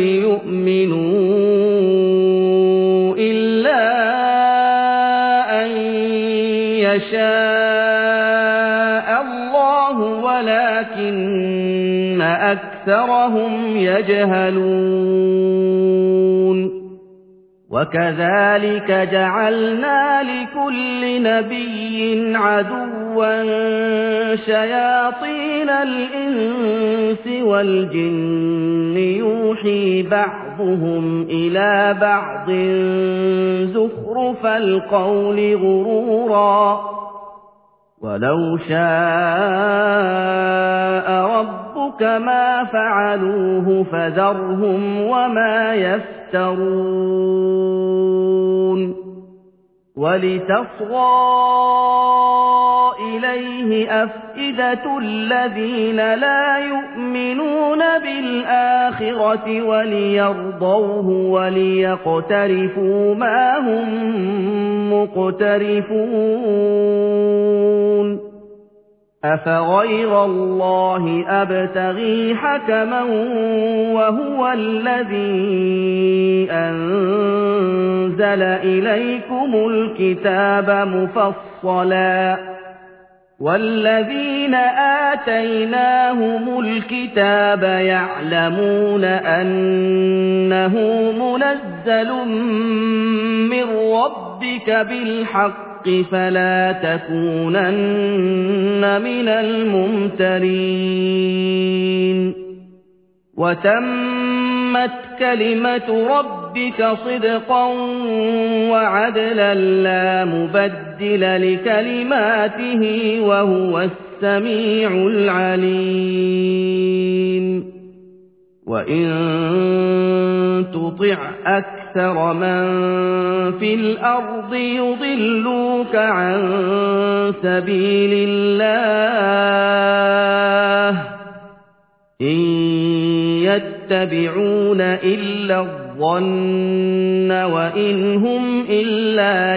Speaker 1: ليؤمنوا إلا أن يشاء الله ولكن أكثرهم يجهلون وكذلك جعلنا لكل نبي عدوا شياطين الإنس والجن يوحي بعضهم إلى بعض زخرف القول غرورا ولو شاء ربك ما فعلوه فذرهم وما يفترون ولتصغى إليه أفئدة الذين لا يؤمنون بالآخرة وليرضوه وليقترفوا ما هم مقترفون أفغير الله أبتغي حكما وهو الذي أنزل إليكم الكتاب مفصلا والذين آتيناهم الكتاب يعلمون أنه منزل من ربك بالحق فلا تكونن من الممترين وتمت كلمة ربك صدقا وعدلا لا مبدل لكلماته وهو السميع العليم وَإِن تُطِعْ أَكْثَرَ مَن فِي الْأَرْضِ يُضِلُّوكَ عَن سَبِيلِ اللَّهِ إِن يَتَّبِعُونَ إِلَّا الظَّنَّ وَإِنْ هُمْ إِلَّا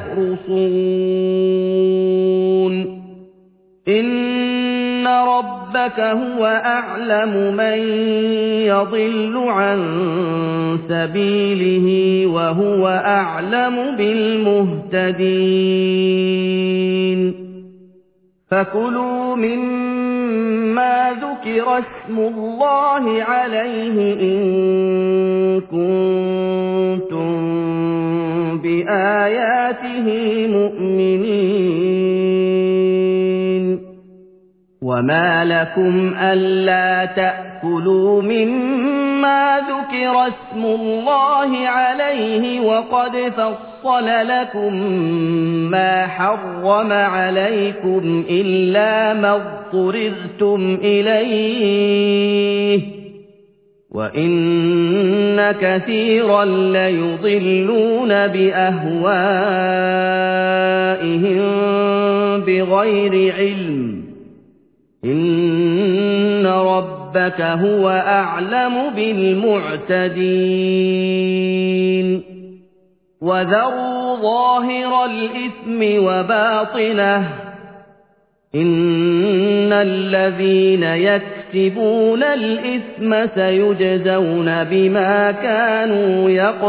Speaker 1: يَخْرُصُونَ إِنَّ رَبَّكَ هُوَ أَعْلَمُ مَن يَضِلُّ عَن سَبِيلِهِ وَهُوَ أَعْلَمُ بِالْمُهْتَدِينَ فَكُلُوا مِمَّا ذُكِرَ اسْمُ اللَّهِ عَلَيْهِ إِن كُنتُم بِآيَاتِهِ مُؤْمِنِينَ وَمَا لَكُمْ أَلَّا تَأْكُلُوا مِمَّا ذُكِرَ اسْمُ اللَّهِ عَلَيْهِ وَقَدْ فَصَّلَ لَكُم مَّا حَرَّمَ عَلَيْكُمْ إِلَّا مَا اضْطُرِرْتُمْ إِلَيْهِ وَإِنَّ كَثِيرًا لَّيُضِلُّونَ بِأَهْوَائِهِم بِغَيْرِ عِلْمٍ إِنَّ رَبَّكَ هُوَ أَعْلَمُ بِالْمُعْتَدِينَ وَذَرُوا ظَاهِرَ الْإِثْمِ وَبَاطِنَهُ إِنَّ الَّذِينَ يَكْسِبُونَ الْإِثْمَ سَيُجْزَوْنَ بِمَا كَانُوا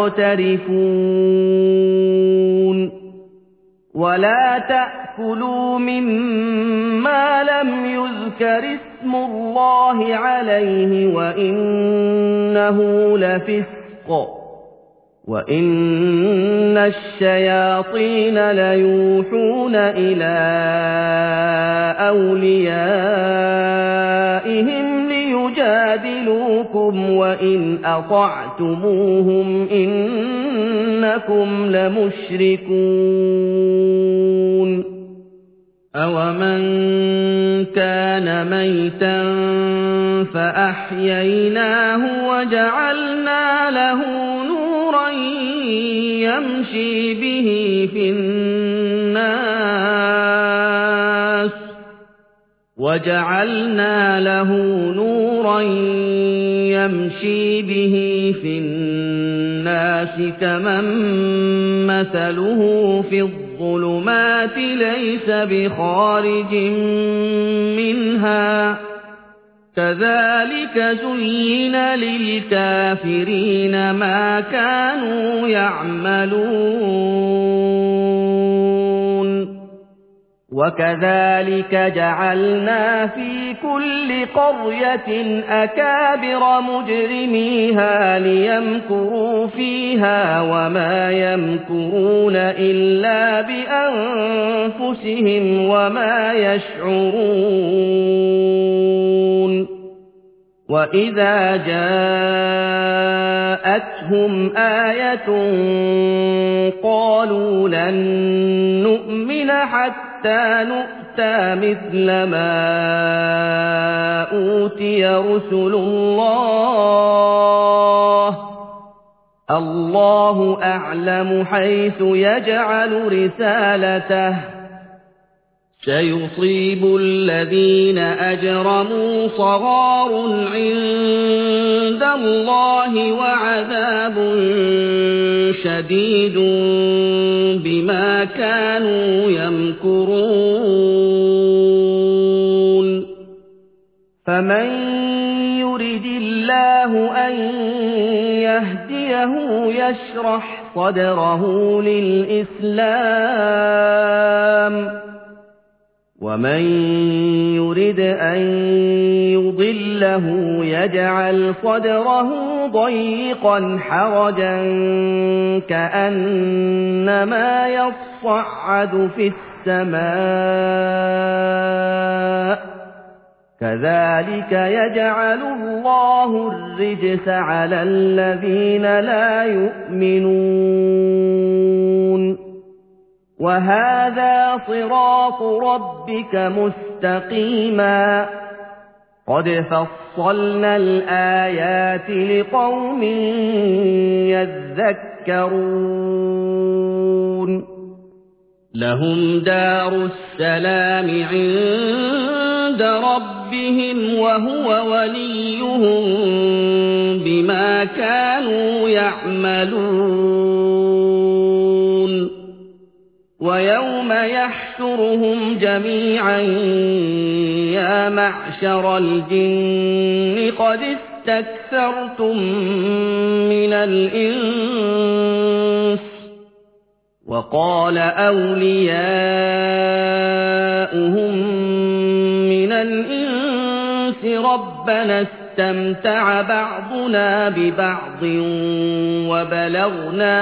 Speaker 1: يَقْتَرِفُونَ وَلَا تَأْكُلُوا مِمَّا لَمْ يُذْكَرِ اسْمُ اللَّهِ عَلَيْهِ وَإِنَّهُ لَفِسْقٌ وَإِنَّ الشَّيَاطِينَ لَيُوحُونَ إِلَىٰ أَوْلِيَائِهِمْ لِيُجَادِلُوكُمْ وَإِنْ أَطَعْتُمُوهُمْ إِنَّكُمْ لَمُشْرِكُونَ أَوَمَن كَانَ مَيْتًا فَأَحْيَيْنَاهُ وَجَعَلْنَا لَهُ نُورًا يَمْشِي بِهِ فِي النَّاسِ كَمَن مَّثَلُهُ فِي الظُّلُمَاتِ لَيْسَ بِخَارِجٍ مِّنْهَا كَذَٰلِكَ زُيِّنَ لِلْكَافِرِينَ مَا كَانُوا يَعْمَلُونَ وَكَذَٰلِكَ جَعَلْنَا فِي كُلِّ قَرْيَةٍ أَكَابِرَ مُجْرِمِيهَا لِيَمْكُرُوا فِيهَا وَمَا يَمْكُرُونَ إِلَّا بِأَنفُسِهِمْ وَمَا يَشْعُرُونَ وَإِذَا جَاءَتْهُمْ آيَةٌ قَالُوا لَن نُّؤْمِنَ حَتَّىٰ نُؤْتَىٰ مِثْلَ مَا أُوتِيَ رُسُلُ اللَّهُ أَعْلَمُ حَيْثُ يَجْعَلُ رِسَالَتَهُ سَيُصِيبُ الَّذِينَ أَجْرَمُوا صَغَارٌ عِندَ اللَّهِ وَعَذَابٌ شَدِيدٌ بِمَا كَانُوا يَمْكُرُونَ فَمَن يُرِدِ اللَّهُ أَن يَهْدِيَهُ يَشْرَحْ صَدْرَهُ لِلْإِسْلَامِ وَمَن يُرِدْ أَن يُضِلَّهُ يَجْعَلْ صَدْرَهُ ضَيِّقًا حَرَجًا كَأَنَّمَا يَصَّعَّدُ فِي السَّمَاءِ كَذَٰلِكَ يَجْعَلُ اللَّهُ الرِّجْسَ عَلَى الَّذِينَ لَا يُؤْمِنُونَ وَهَٰذَا صِرَاطُ رَبِّكَ مُسْتَقِيمًا قد فصلنا الآيات لقوم يذكرون لهم دار السلام عند ربهم وهو وليهم بما كانوا يعملون ويوم يحشرهم جميعا يا معشر الجن قد استكثرتم من الإنس وقال أولياؤهم من الإنس ربنا استمتع بعضنا ببعض وبلغنا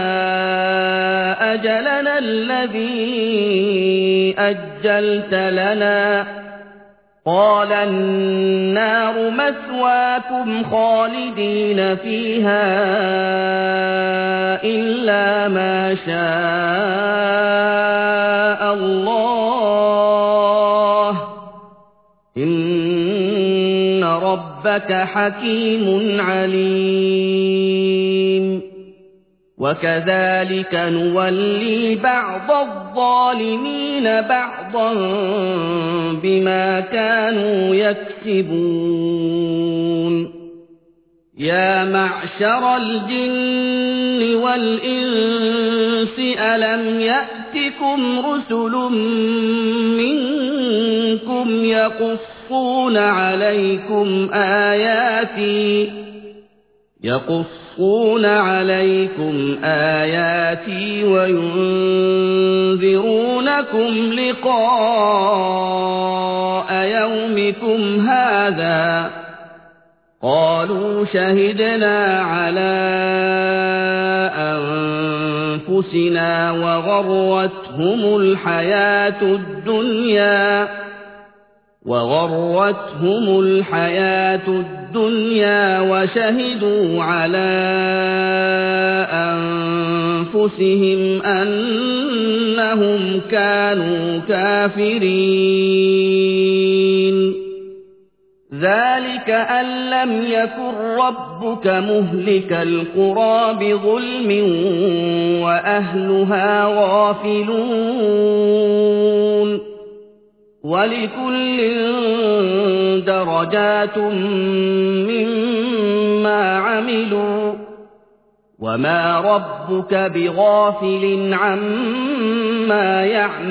Speaker 1: أجلنا الذي أجلت لنا قال النار مثواكم خالدين فيها إلا ما شاء الله إن ربك حكيم عليم وكذلك نولي بعض الظالمين بعضا بما كانوا يكسبون يا معشر الجن والإنس ألم يأتكم رسل منكم يقصون عليكم آياتي وينذرونكم لقاء يومكم هذا قالوا شهدنا على أنفسنا وغرتهم الحياة الدنيا وشهدوا على أنفسهم أنهم كانوا كافرين ذلك أن لم يكن ربك مهلك القرى بظلم وأهلها غافلون ولكل درجات مما عملوا وما ربك بغافل عما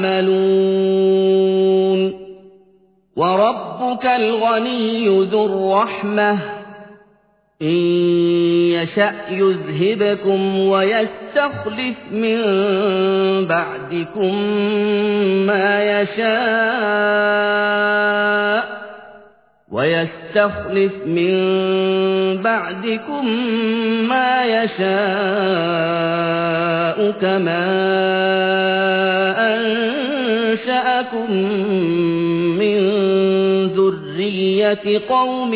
Speaker 1: يعملون وربك الغني ذو الرحمة إن يشأ يذهبكم ويستخلف من بعدكم ما يشاء كما أنشأكم من ذرية قوم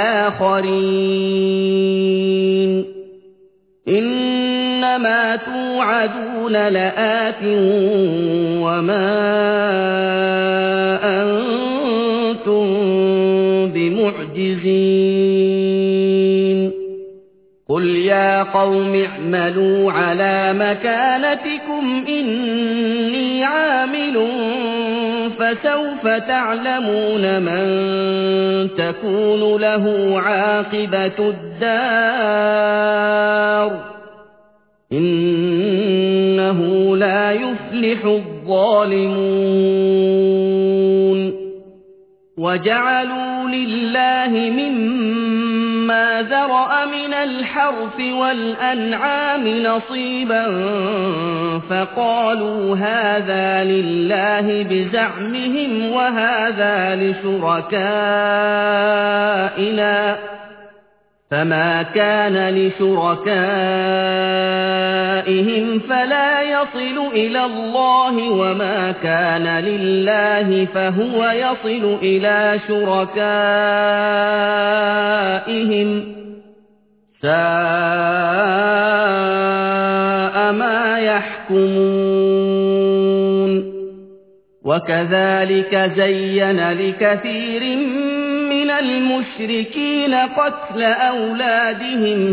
Speaker 1: آخرين إنما توعدون لآت وما أنتم بمعجزين قل يا قوم اعملوا على مكانتكم إني عامل فسوف تعلمون من تكون له عاقبة الدار إنه لا يفلح الظالمون وجعلوا لله مما ذرأ من الحرث والأنعام نصيبا فقالوا هذا لله بزعمهم وهذا لشركائنا فما كان لشركائهم فلا يصل إلى الله وما كان لله فهو يصل إلى شركائهم ساء ما يحكمون وكذلك زين لكثير من المشركين قتل أولادهم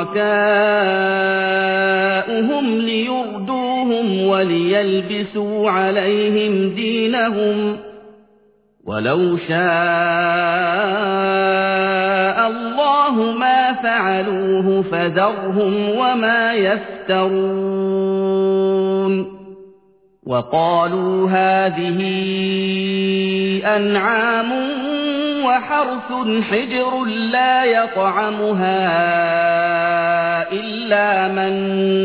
Speaker 1: شركاؤهم ليردوهم وليلبسوا عليهم دينهم ولو شاء الله ما فعلوه فذرهم وما يفترون وقالوا هذه أنعام وحرث حجر لا يطعمها إلا من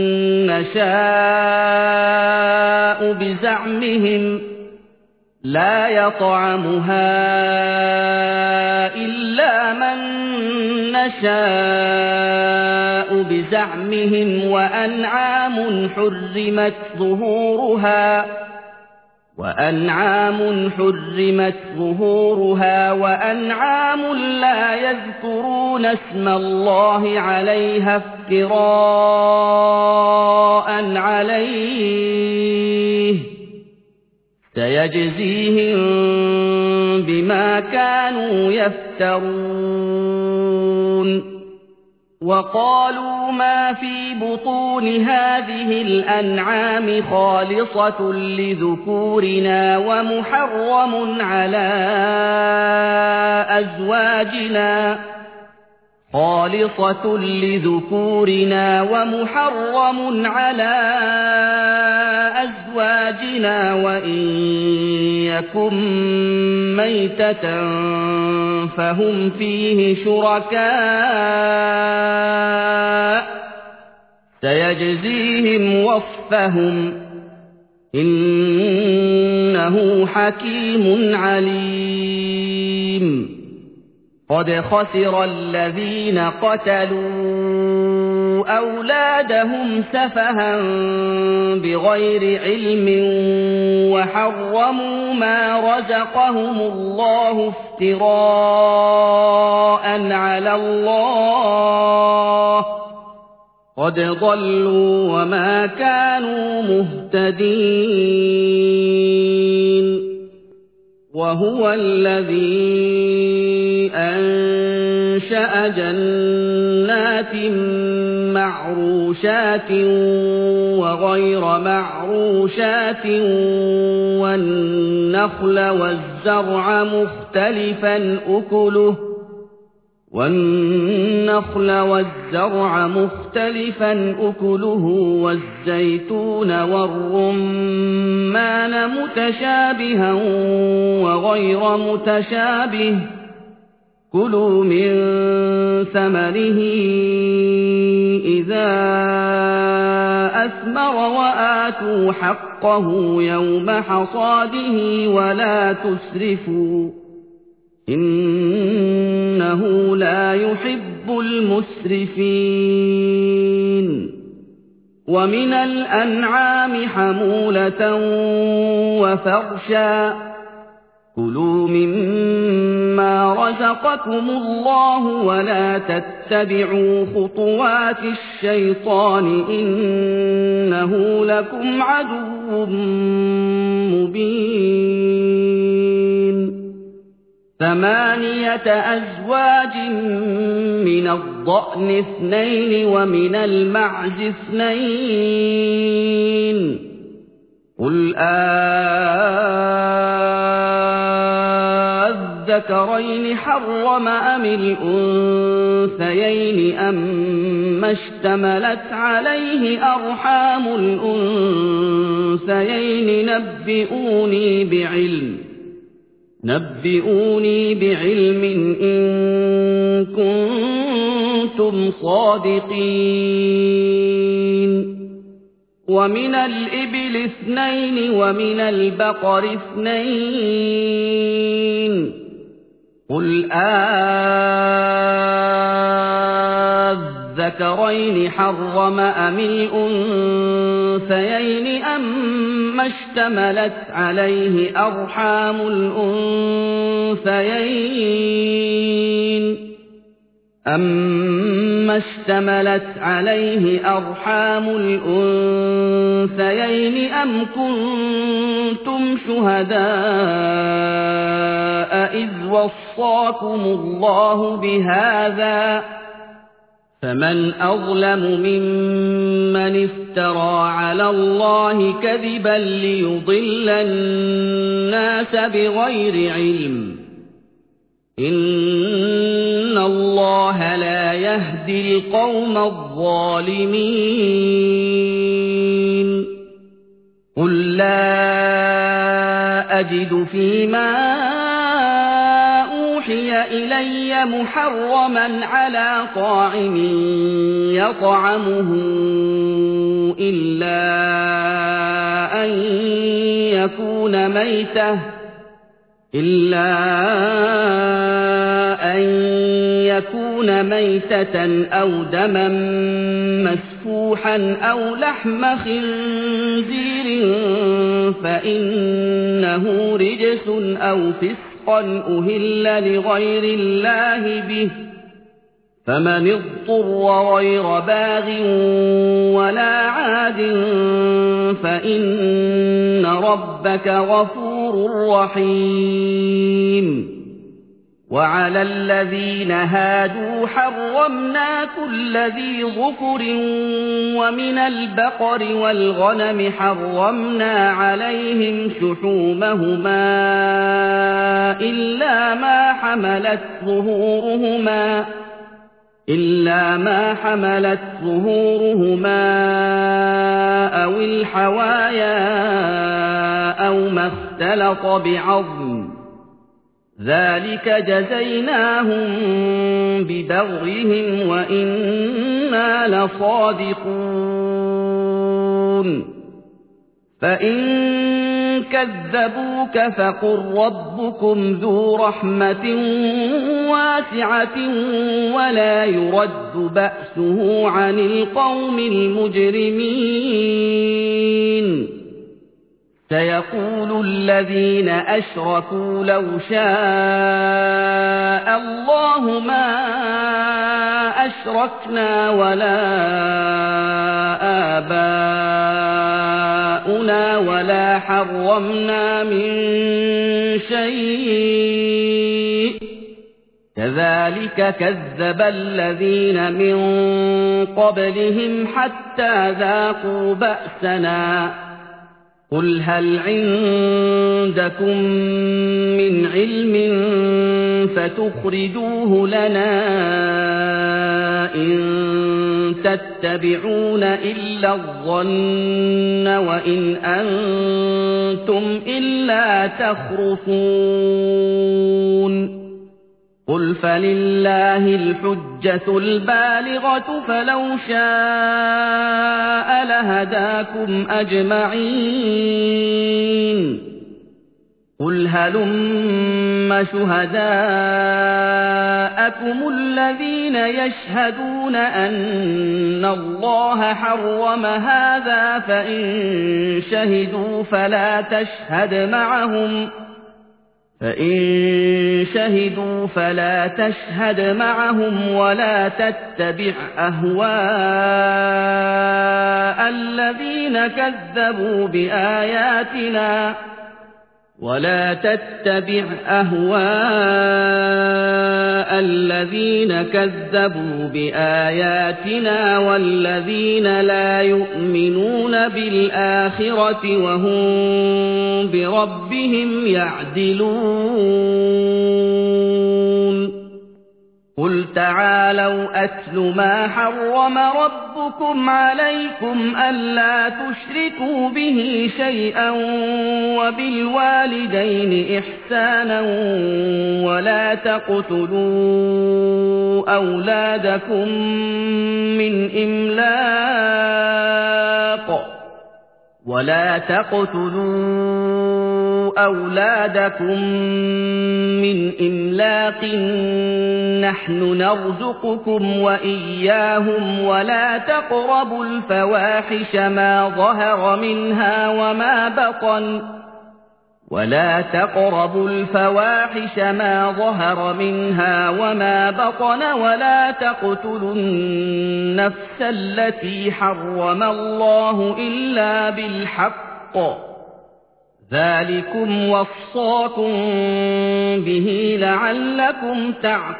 Speaker 1: نشاء بزعمهم وأنعام حرمت ظهورها وأنعام لا يذكرون اسم الله عليها افتراء عليه سيجزيهم بما كانوا يفترون وقالوا ما في بطون هذه الأنعام خالصة لذكورنا ومحرم على أزواجنا وإن يكن ميتة فهم فيه شركاء سيجزيهم وصفهم إنه حكيم عليم قد خسر الذين قتلوا أولادهم سفها بغير علم وحرموا ما رزقهم الله افتراء على الله قد ضلوا وما كانوا مهتدين وهو الذي أنشأ جنات معروشات وغير معروشات والنخل والزرع مختلفا أكله والزيتون والرمان متشابها وغير متشابه كلوا من ثمره إذا أثمر وآتوا حقه يوم حصاده ولا تسرفوا إنه لا يحب المسرفين ومن الأنعام حمولة وفرشا كلوا مما رزقكم الله ولا تتبعوا خطوات الشيطان إنه لكم عدو مبين 8 أزواج من الضأن 2 ومن المعز 2 قل الذكرين حرم أم الأنثيين أما اشتملت عليه أرحام الأنثيين نبئوني بعلم إن كنتم صادقين ومن الإبل 2 ومن البقر 2 قل الذكرين حرم أم الأنثيين أما اشتملت عليه أرحام الأنثيين أم كنتم شهداء إذ وصاكم الله بهذا فمن أظلم ممن افترى على الله كذبا ليضل الناس بغير علم إن الله لا يهدي القوم الظالمين قل لا أجد فيما أوحي إلي محرما على طاعم يطعمه إلا أن يكون ميتة أو دما مسفوحا أو لحم خنزير فإنه رجس أو فسقا أهل لغير الله به فمن اضطر غير باغ ولا عاد فإن ربك غفور رحيم وعلى الذين هادوا حرمنا كل ذي ظفر ومن البقر والغنم حرمنا عليهم شحومهما إلا ما حملت ظهورهما أو الحوايا أو ما اختلط بعظم ذلك جزيناهم ببغيهم وإنا لصادقون فإن كذبوك فقل ربكم ذو رحمة واسعة ولا يرد بأسه عن القوم المجرمين سيقول الذين أشركوا لو شاء الله ما أشركنا ولا آباؤنا ولا حرمنا من شيء كذلك كذب الذين من قبلهم حتى ذاقوا بأسنا قل هل عندكم من علم فتخرجوه لنا إن تتبعون إلا الظن وإن أنتم إلا تخرصون قل فلله الحجة البالغة فلو شاء لهداكم أجمعين قل هلم شهداءكم الذين يشهدون أن الله حرم هذا فإن شهدوا فلا تشهد معهم ولا تتبع أهواء الذين كذبوا بآياتنا والذين لا يؤمنون بالآخرة وهم بربهم يعدلون قل تعالوا أتل ما حرم ربكم عليكم ألا تشركوا به شيئا وبالوالدين إحسانا ولا تقتلوا أولادكم من إملاق نحن نرزقكم وإياهم ولا تقربوا الفواحش ما ظهر منها وما بطن ولا تقتلوا النفس التي حرم الله إلا بالحق ذلكم وصاكم به لعلكم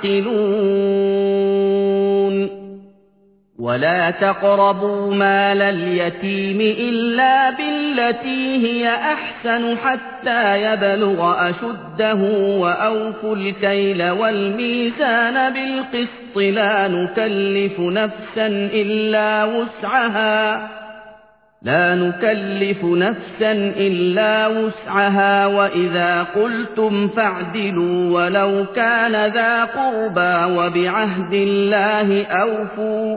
Speaker 1: تعقلون ولا تقربوا مال اليتيم إلا بالتي هي أحسن حتى يبلغ أشده وأوفوا الكيل والميزان بالقسط لا نكلف نفسا إلا وسعها وإذا قلتم فاعدلوا ولو كان ذا قربى وبعهد الله أوفوا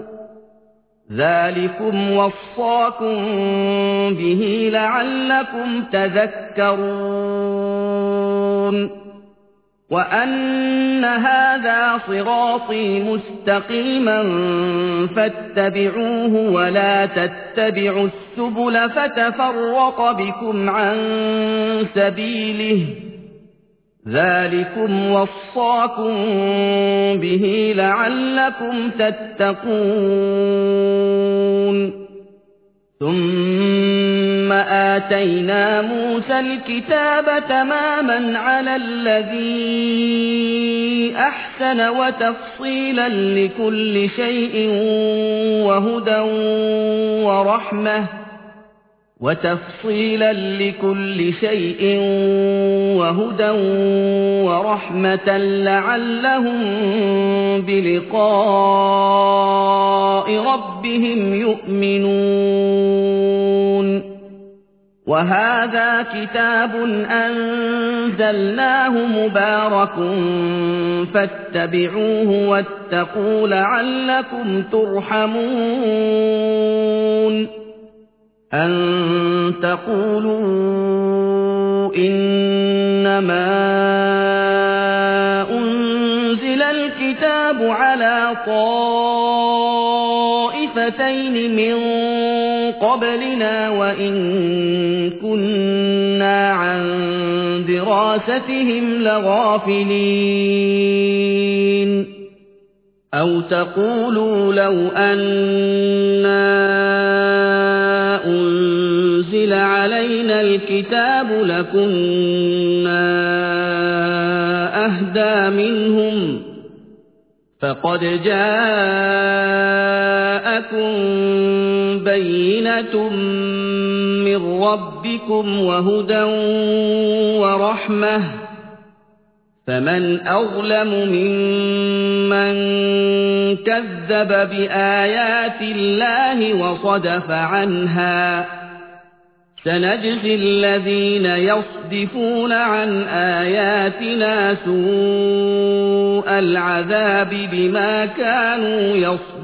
Speaker 1: ذلكم وصاكم به لعلكم تذكرون وأن هذا صراطي مستقيما فاتبعوه ولا تتبعوا السبل فتفرق بكم عن سبيله ذلكم وصاكم به لعلكم تتقون ثم آتينا موسى الكتاب تماما على الذي أحسن وتفصيلا لكل شيء وهدى ورحمة لعلهم بلقاء ربهم يؤمنون وهذا كتاب أنزلناه مبارك فاتبعوه واتقوا لعلكم ترحمون أن تقولوا إنما أنزل الكتاب على طائفتين من قبلنا وإن كنا عن دراستهم لغافلين أو تقولوا لو أنا أنزل علينا الكتاب لكنا أهدى منهم فقد جاءكم بينة من ربكم وهدى ورحمة فمن أظلم ممن كذب بآيات الله وصدف عنها سنجزي الذين يصدفون عن آياتنا سوء العذاب بما كانوا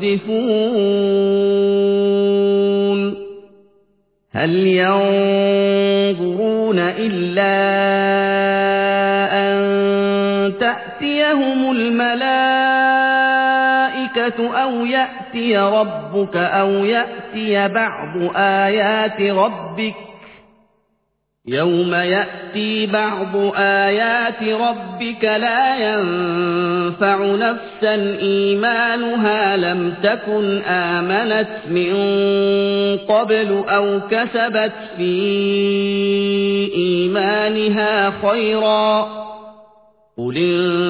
Speaker 1: يصدفون هل ينظرون إلا أن تأتيهم الملائكة أو يأتي ربك أو يأتي بعض آيات ربك يوم يأتي بعض آيات ربك لا ينفع نفسا إيمانها لم تكن آمنت من قبل أو كسبت في إيمانها خيرا قل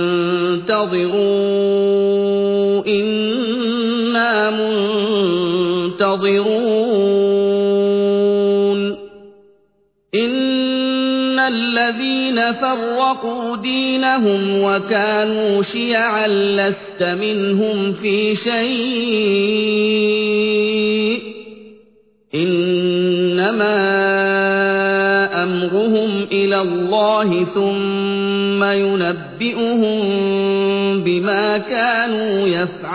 Speaker 1: انتظروا إنا منتظرون إن الذين فرقوا دينهم وكانوا شيعا لست منهم في شيء إنما أمرهم إلى الله ثم ينبئهم بما كانوا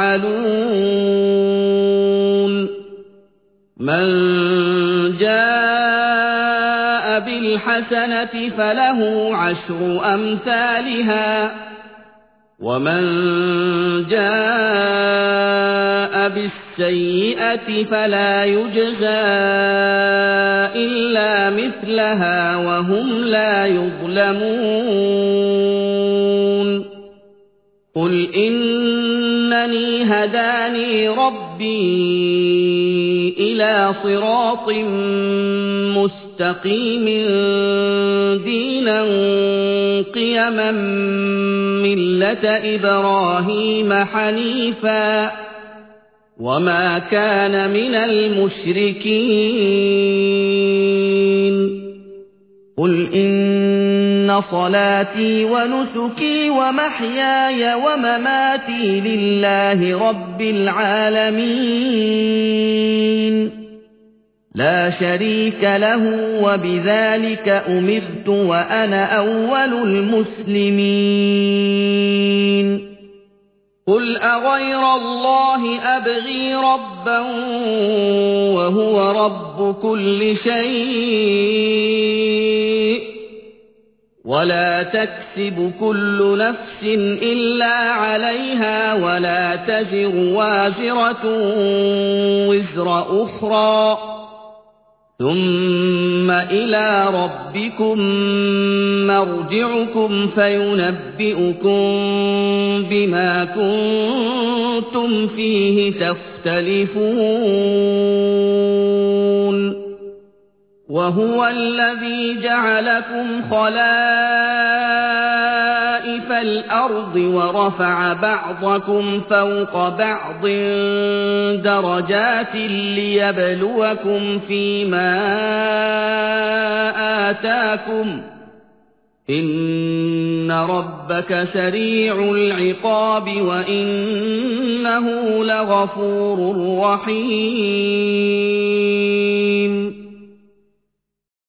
Speaker 1: يفعلون من جاء بالحسنة فله عشر أمثالها ومن جاء بالسيئة فلا يجزى إلا مثلها وهم لا يظلمون قل إنني هداني ربي إلى صراط مستقيم مُسْتَقِيمٍ دِينًا قِيَمًا مِّلَّةَ إِبْرَاهِيمَ حَنِيفًا وَمَا كَانَ مِنَ الْمُشْرِكِينَ قُلْ إِنَّ صَلَاتِي وَنُسُكِي وَمَحْيَايَ وَمَمَاتِي لِلَّهِ رَبِّ الْعَالَمِينَ لَا شَرِيكَ لَهُ وَبِذَٰلِكَ أُمِرْتُ وَأَنَا أَوَّلُ الْمُسْلِمِينَ قُلْ أَغَيْرَ اللَّهِ أَبْغِي رَبًّا وَهُوَ رَبُّ كُلِّ شَيْءٍ وَلَا تَكْسِبُ كُلُّ نَفْسٍ إِلَّا عَلَيْهَا وَلَا تَزِرُ وَازِرَةٌ وِزْرَ أُخْرَىٰ ثُمَّ إِلَىٰ رَبِّكُم مَّرْجِعُكُمْ فَيُنَبِّئُكُم بِمَا كُنتُمْ فِيهِ تَخْتَلِفُونَ وَهُوَ الَّذِي جَعَلَكُمْ خَلَائِفَ الْأَرْضِ وَرَفَعَ بَعْضَكُمْ فَوْقَ بَعْضٍ دَرَجَاتٍ لِّيَبْلُوَكُمْ فِيمَا آتَاكُمْ ۗ إِنَّ رَبَّكَ سَرِيعُ الْعِقَابِ وَإِنَّهُ لَغَفُورٌ رَّحِيمٌ.